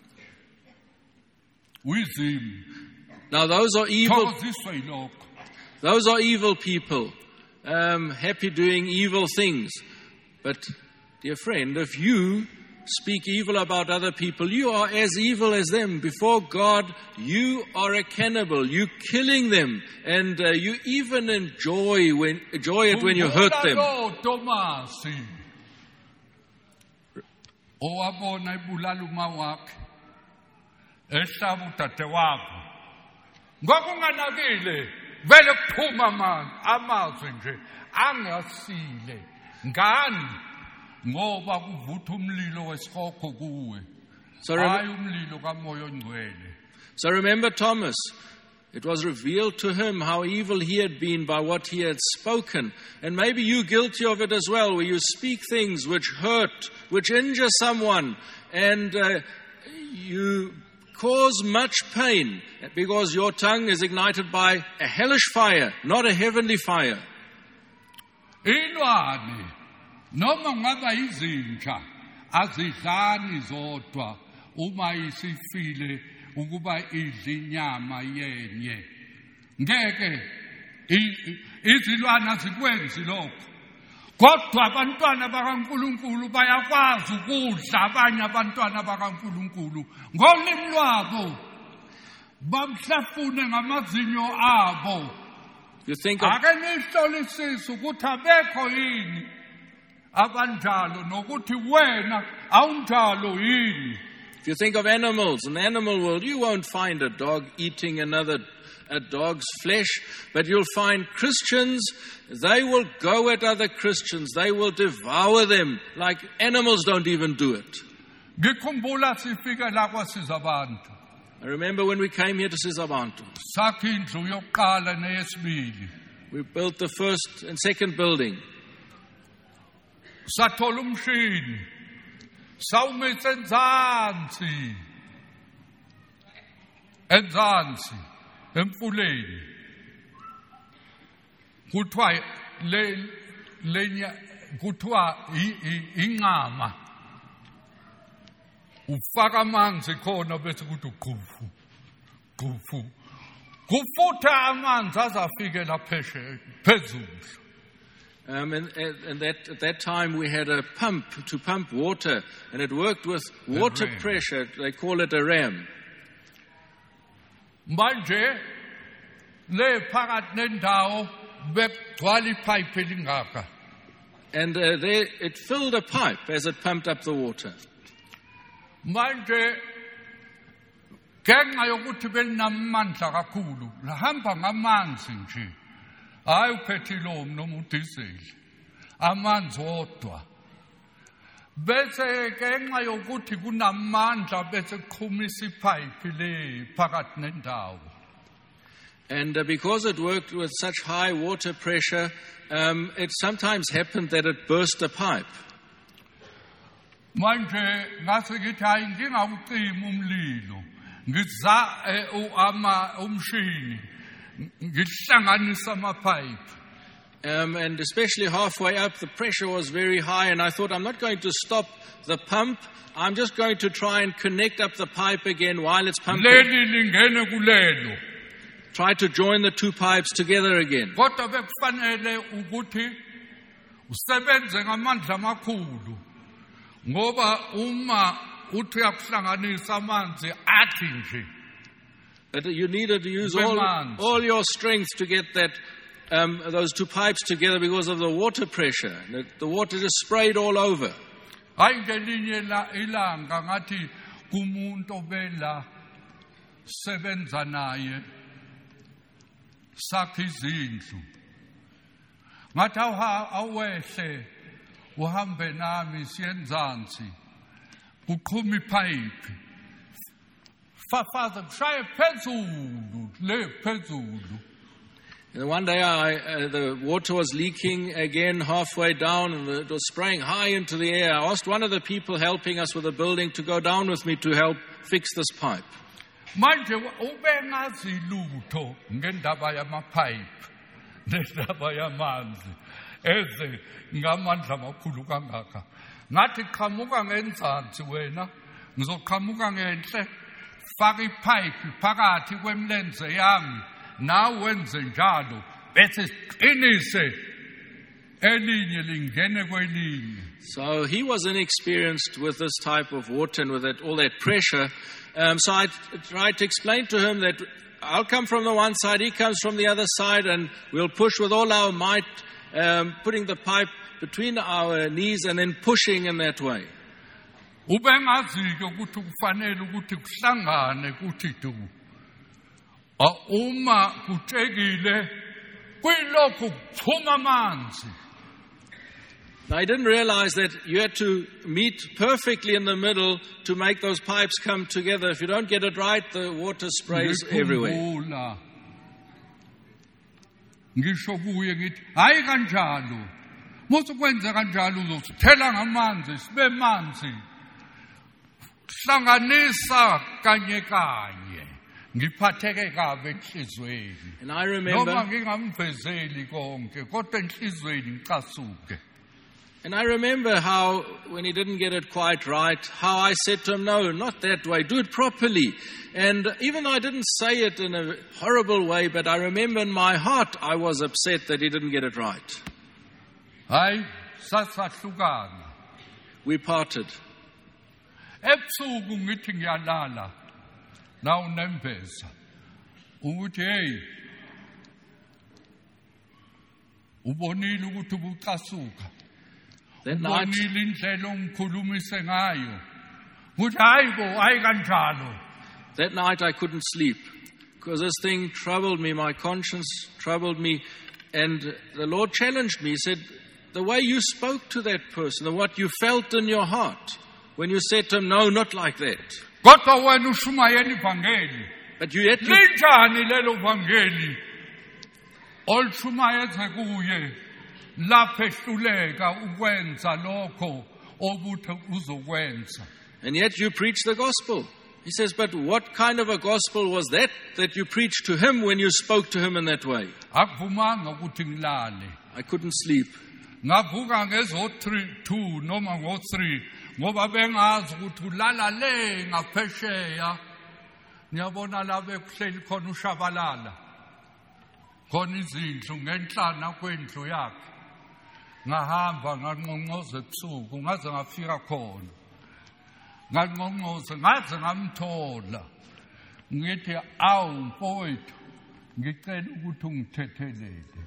Uyizimu. Now those are evil. Those are evil people, um, happy doing evil things. But, dear friend, if you speak evil about other people, you are as evil as them. Before God, you are a cannibal. You're killing them, and uh, you even enjoy when enjoy it when you hurt them. Ngokunganakile vele kuphuma amazwi amazwi nje angasile ngani ngoba kuvutha umlilo wesikhokho kuwe hayi umlilo kamoya ongcwele. So remember Thomas, it was revealed to him how evil he had been by what he had spoken, and maybe you're guilty of it as well, where you speak things which hurt, which injure someone, and uh, you cause much pain because your tongue is ignited by a hellish fire, not a heavenly fire. Ilwane noma ngaba izinja azidlani zodwa uma isifile ukuba idla inyama yenye. Ngeke izilwana zikwenzi lokho. Kodwa abantwana bakaNkulunkulu bayakwazi ukudla abanye abantwana bakaNkulunkulu ngolimi lwabo bamhlafune ngamazinyo abo. You think of ake nihlolisise ukuthi abekho yini abanjalo nokuthi wena awunjalo yini. If you think of animals, in the animal world, you won't find a dog eating another a dog's flesh, but you'll find Christians, they will go at other Christians, they will devour them like animals don't even do it. Ngikhumbula sifike la kwaSizabantu. I remember when we came here to Sizabantu. Sakha indlu yokuqala neyesibili. We built the first and second building. Sathola umshini. Sawumise enzansi. Enzansi. Emfuleni. Kuthiwa le lenya kuthiwa inqama. Ufaka amanzi khona bese kuthi uqhufu. Qhufu. Kufutha amanzi azafike la phezulu. Um, and and that, at that time we had a pump to pump water, and it worked with water ram. pressure. They call it a ram. Manje le phakathi nendawo begcwala ipipe elingaka. And uh, there, it filled a pipe as it pumped up the water. Manje ngenxa yokuthi belinamandla kakhulu lahamba ngamanzi nje hayi upetrol noma udizeli amanzi wodwa bese ngenxa yokuthi kunamandla bese kuqhumisa ipipe le phakathi nendawo. And uh, because it worked with such high water pressure, um, it sometimes happened that it burst a pipe. Manje ngase ngithi hayi ngingawucima umlilo ngiza ama umshini ngihlanganisa amapipe. Um, and especially halfway up, the pressure was very high, and I thought, I'm not going to stop the pump. I'm just going to try and connect up the pipe again while it's pumping. Leli lingene kulelo. Try to join the two pipes together again. Kodwa bekufanele ukuthi usebenze ngamandla amakhulu ngoba uma uthi uyakuhlanganisa amanzi athi nje. But you needed to use all, all your strength to get that um, those two pipes together because of the water pressure. The, the water just sprayed all over. Hayi ngelinye ilanga ngathi kumuntu obela sebenza naye sakhe izindlu ngathi awehle uhambe nami siyenzansi kuqhuma ipipe fafaza kushaye phezulu le phezulu. And one day I, uh, the water was leaking again halfway down and it was spraying high into the air. I asked one of the people helping us with the building to go down with me to help fix this pipe. Manje ubengazi lutho ngendaba yamapipe nendaba yamanzi eze ngamandla amakhulu kangaka ngathi qhamuka ngenzansi wena ngizoqhamuka ngenhle faka ipipe phakathi kwemlenze yami nawe wenze njalo bese siqinise elinye lingene kwelinye. So he was inexperienced with this type of water and with that, all that pressure. Um, so I tried to explain to him that I'll come from the one side, he comes from the other side, and we'll push with all our might, um, putting the pipe between our knees and then pushing in that way. Ubengazi-ke ukuthi kufanele ukuthi kuhlangane kuthi du. Uma kutekile kuyilokhu kuchuma amanzi. Now, I didn't realize that you had to meet perfectly in the middle to make those pipes come together. If you don't get it right, the water sprays everywhere. Ngisho kuye ngithi hayi kanjalo. Musu kwenza kanjalo uzosithela ngamanzi sibe manzi. Hlanganisa kanye kanye. Ngiphatheke kabe enhlizweni. And I remember noma ngingamvezeli konke kodwa enhlizweni ngicasuke. And I remember how, when he didn't get it quite right, how I said to him, no, not that way, do it properly. And even though I didn't say it in a horrible way, but I remember in my heart I was upset that he didn't get it right. Hayi, sasahlukana. We parted. Ebusuku ngithi ngiyalala. Na unembeza. Uthi hey. Ubonile ukuthi ubucasuka. That night, that night I couldn't sleep because this thing troubled me, my conscience troubled me, and the Lord challenged me. He said, the way you spoke to that person, and what you felt in your heart when you said to him, no, not like that. But you had to... And yet you preach the gospel. He says, but what kind of a gospel was that that you preached to him when you spoke to him in that way? I couldn't sleep. ngahamba nganqonqoza ebusuku ngaze ngafika khona nganqonqoza ngaze ngamthola ngithi awu mfowethu ngicela ukuthi ungithethelele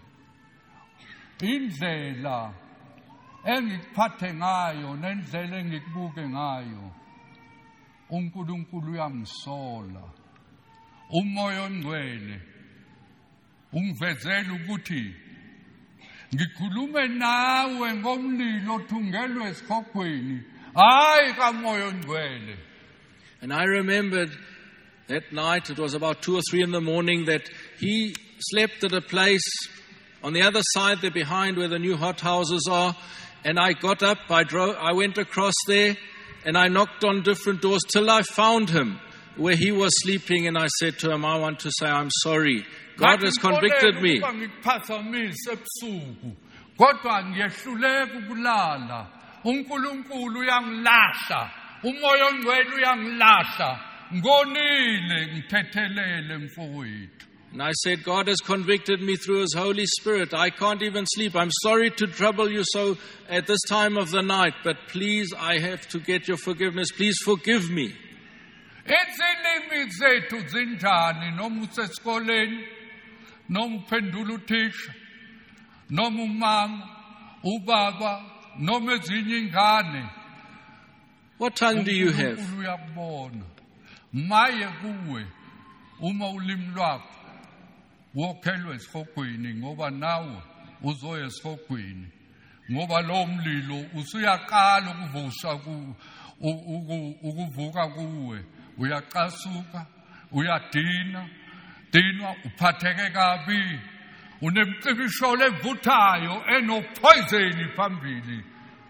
indlela engikuphathe ngayo nendlela engikubuke ngayo uNkulunkulu uyangisola umoya ongcwele ungivezela ukuthi ngikhulume nawe ngomlilo othungelwe esikhogweni hayi kamoya ongcwele. And I remembered that night, it was about two or three in the morning, that he slept at a place on the other side there behind where the new hot houses are. And I got up, I drove, I went across there and I knocked on different doors till I found him where he was sleeping, and I said to him, I want to say I'm sorry. God has convicted me. Kodwa ngiyehluleka ukulala uNkulunkulu uyangilahla umoya ongcwele uyangilahla ngonile ngithethelele mfowethu. And I said, God has convicted me through His Holy Spirit. I can't even sleep. I'm sorry to trouble you so at this time of the night, but please, I have to get your forgiveness. Please forgive me. Izilimi zethu zinjani noma usesikoleni noma uphendula uthisha noma umama ubaba noma ezinye ingane. What tongue do you have? Uyakubona maye kuwe uma ulimi lwakho wokhelwe esihogweni ngoba nawe uzoya esihogweni ngoba lo mlilo usuyaqala ukuvusha ku ukuvuka kuwe uyaqasuka uyadina dinwa uphatheke kabi unemcibisho levuthayo enopoison phambili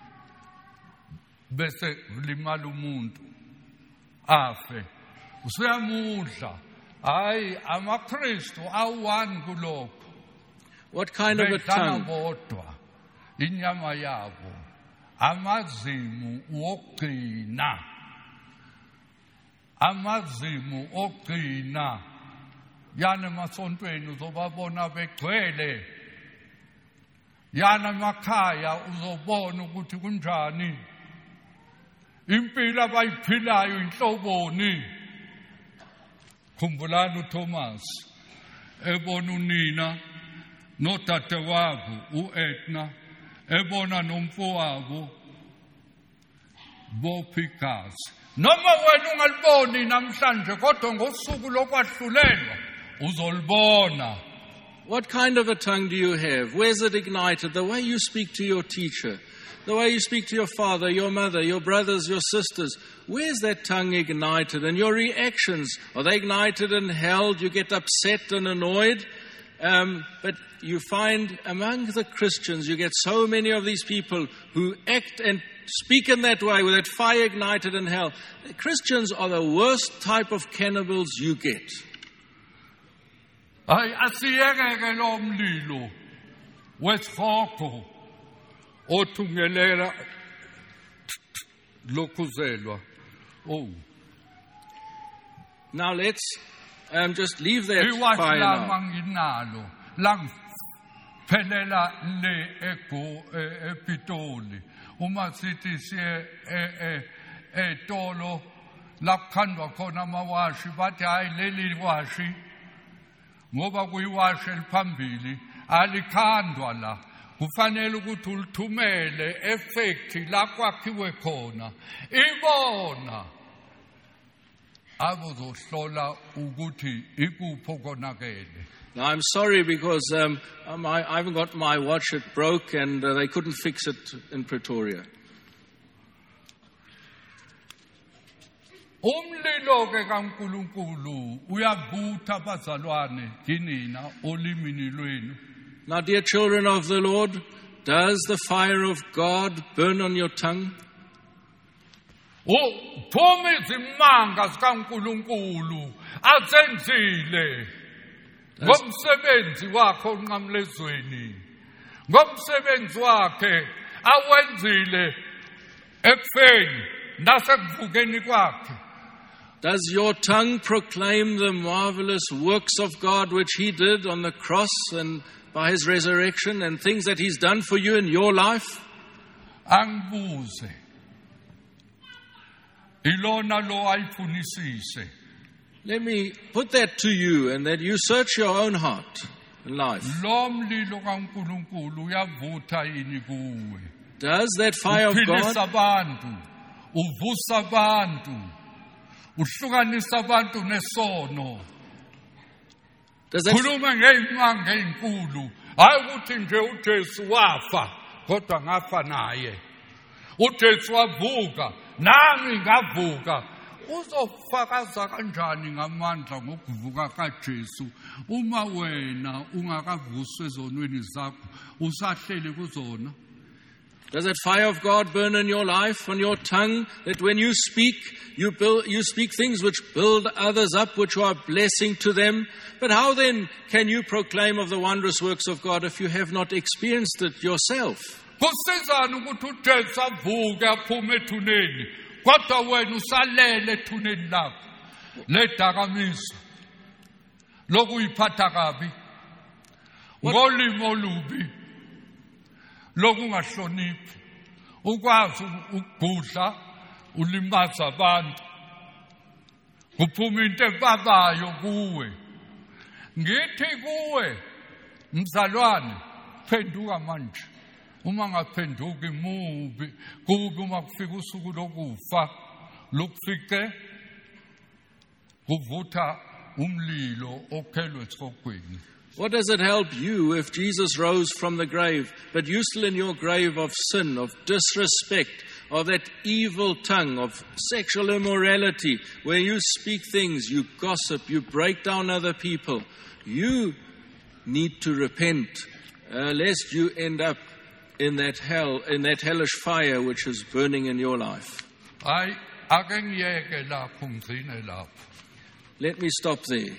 bese limala umuntu afe usuyamudla. Hayi amaKristu awani kulokho. What kind of a tongue? Bodwa inyama yabo amazimu wogcina amazimu ogcina yana emasontweni uzobabona begcwele yana emakhaya uzobona ukuthi kunjani impilo abayiphilayo inhloboni. Khumbulani uThomas ebona unina nodadewabo uEdna ebona nomfowabo bophikazi noma wena ungaliboni namhlanje kodwa ngosuku lokwahlulelwa uzolibona. What kind of a tongue do you have? Where's it ignited? The way you speak to your teacher, the way you speak to your father, your mother, your brothers, your sisters. Where's that tongue ignited? And your reactions, are they ignited and held? You get upset and annoyed. Um, but you find among the Christians, you get so many of these people who act and speak in that way with that fire ignited and held. The Christians are the worst type of cannibals you get. Ay asiyeke lo mlilo wesifoko othungelela lokhuzelwa. Oh, now let's um, just leave that fire now. Lang phelela le ego epitoli uma sithi siye etolo lakhandwa khona amawashi bathi hayi leli washi ngoba kuyiwashi eliphambili alikhandwa la kufanele ukuthi ulithumele effect la kwakhiwe khona ibona abazohlola ukuthi ikupho konakele. Now, I'm sorry because um, I, I haven't got my watch, it broke, and uh, they couldn't fix it in Pretoria. Umlilo ke kaNkulunkulu uyavutha bazalwane kinina olimini lwenu. Now, dear children of the Lord, does the fire of God burn on your tongue? Oh, phuma izimanga zikaNkulunkulu azenzile. Ngomsebenzi wakhe onqamlezweni ngomsebenzi wakhe awenzile ekufeni nasekuvukeni kwakhe. Does your tongue proclaim the marvelous works of God which He did on the cross and by his resurrection and things that he's done for you in your life? Angibuze. Ilona lo ayifunisise. Let me put that to you and that you search your own heart and life. Lo mlilo kaNkulunkulu uyavutha yini kuwe? Does that fire of Uphilisa God, abantu, uvusa abantu, uhlukanisa abantu nesono. does that, Khuluma ngeyimanga ezinkulu, hayi ukuthi nje uJesu wafa, kodwa ngafa naye. uJesu wavuka, nami ngavuka. Uzofakaza kanjani ngamandla ngokuvuka kaJesu uma wena ungakavuswa ezonweni zakho usahleli kuzona? does that fire of God burn in your life, on your tongue, that when you speak, you build, you speak things which build others up, which are a blessing to them? But how then can you proclaim of the wondrous works of God if you have not experienced it yourself? Kusizana ukuthi uJesu avuke aphume ethuneni, kodwa wena usalele ethuneni lakho ledakamizwa lokuyiphatha kabi ngolimo olubi lokungahloniphi, ukwazi ukugudla ulimaza abantu, kuphuma into ebabayo kuwe. Ngithi kuwe mzalwane, phenduka manje. Uma ngaphenduki mubi kubi uma kufika usuku lokufa lokufike kuvutha umlilo okhelwe esifokweni. What does it help you if Jesus rose from the grave, but you still in your grave of sin, of disrespect, of that evil tongue, of sexual immorality, where you speak things, you gossip, you break down other people? You need to repent, uh, lest you end up in that hell, in that hellish fire which is burning in your life. Hayi ake ngiyeke lapho ngcine lapho. Let me stop there.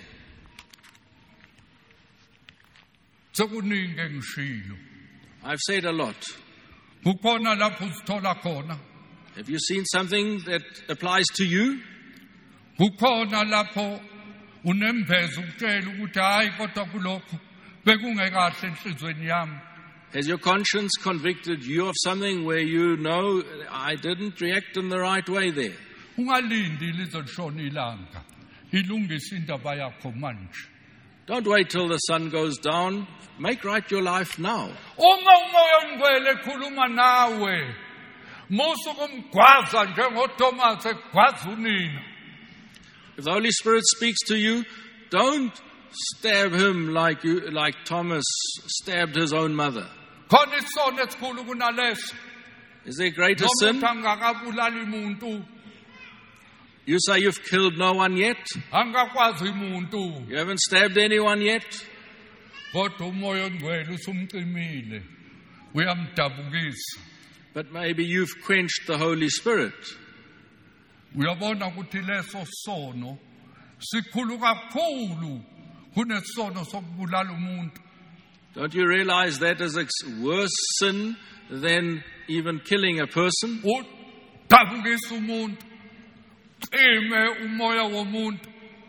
Sekuningi engishilo. I've said a lot. Kukhona lapho usithola khona. Have you seen something that applies to you? Kukhona lapho unembezo ukutshela ukuthi hayi kodwa kulokho bekungekahle enhlizweni yami. Has your conscience convicted you of something where you know, I didn't react in the right way there? Ungalindi lize lishona ilanga. Ilungisa indaba yakho manje. Don't wait till the sun goes down. Make right your life now. Uma umoya ongcwele ekhuluma nawe, musu kumgwaza njengoThomas egwaza unina. If the Holy Spirit speaks to you, don't stab him like you, like Thomas stabbed his own mother. Khona isono esikhulu kunaleso. Is there greater sin? Nomuntu angakabulali umuntu, You say you've killed no one yet? angakwazi umuntu, You haven't stabbed anyone yet? kodwa umoya ongcwele usumcimile, uyamdabukisa. But maybe you've quenched the Holy Spirit. Uyabona ukuthi leso sono sikhulu kakhulu kunesono sokubulala umuntu. Don't you realize that is a worse sin than even killing a person? Udabukisa umuntu, cime umoya womuntu.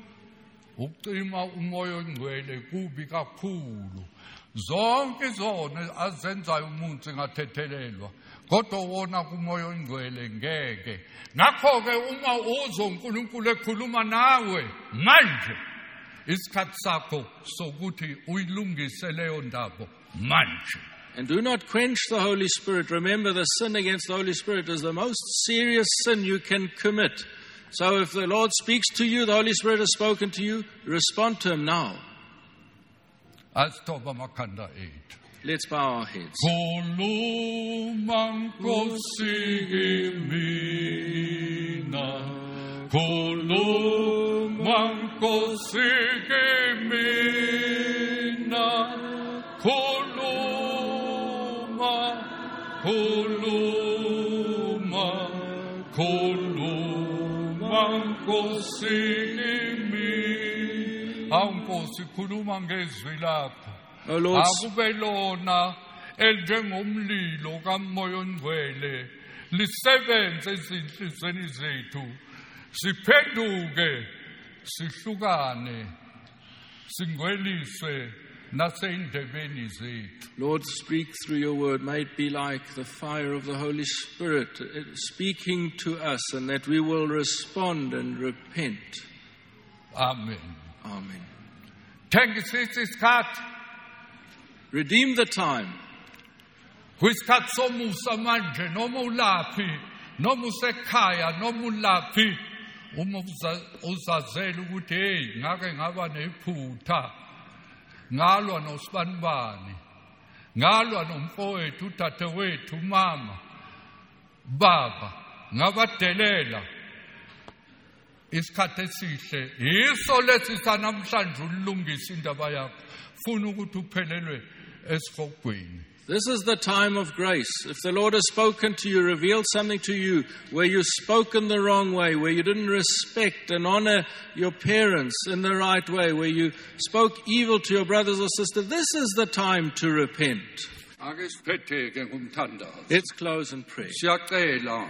Ucima umoya ongcwele kubi kakhulu. Zonke izona azenzayo umuntu singathethelelwa, kodwa wona kumoya ongcwele ngeke. Ngakho ke uma uzo uNkulunkulu ekhuluma nawe manje, isikhathi sakho sokuthi uyilungise leyo ndaba manje. And do not quench the Holy Spirit. Remember, the sin against the Holy Spirit is the most serious sin you can commit. So if the Lord speaks to you, the Holy Spirit has spoken to you, respond to him now. Asithoba amakhanda ethu. Let's bow our heads. Khuluma Nkosi kimina, khuluma Nkosi kimina, khuluma, khuluma, khuluma Nkosi kimi. Awu Nkosi, khuluma ngezwi lakho. Oh Lord, Akube lona elinjengomlilo kamoya ongcwele lisebenze ezinhlizweni zethu, siphenduke, sihlukane, singcweliswe nasey'ndebeni zethu. Lord, speak through your word. May it be like the fire of the Holy Spirit uh, speaking to us, and that we will respond and repent. Amen. Amen. Thengisisa isikhathi, Redeem the time. kwisikhathi somusa manje, noma ulaphi, noma usekhaya, noma ulaphi, uma uza- uzazela ukuthi hey ngake ngaba nephutha, ngalwa nosibanibani, ngalwa nomfowethu, udadewethu, mama, baba, ngabadelela. Isikhathi esihle yiso lesi sanamhlanje ulungisa indaba yakho, funa ukuthi uphelelwe esihogweni. This is the time of grace. If the Lord has spoken to you, revealed something to you where you've spoken the wrong way, where you didn't respect and honor your parents in the right way, where you spoke evil to your brothers or sisters, this is the time to repent. Ake siphetheke ngumthandazo. Let's close in prayer. Siyacela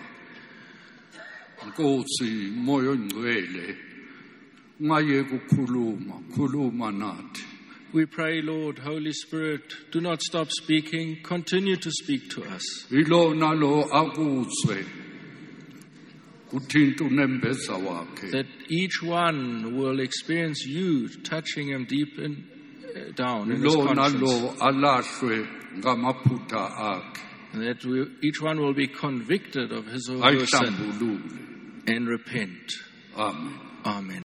Nkosi moya ongcwele, ungayeki ukukhuluma, khuluma nathi. We pray, Lord, Holy Spirit, do not stop speaking. Continue to speak to us. Ilona lo akuzwe kuthinta unembeza wakhe. That each one will experience you touching him deep in, uh, down in his Ilona conscience. lo alahlwe ngamaphutha akhe. And that we, each one will be convicted of his or her sin Ayihlambulule. and repent. Amen. Amen.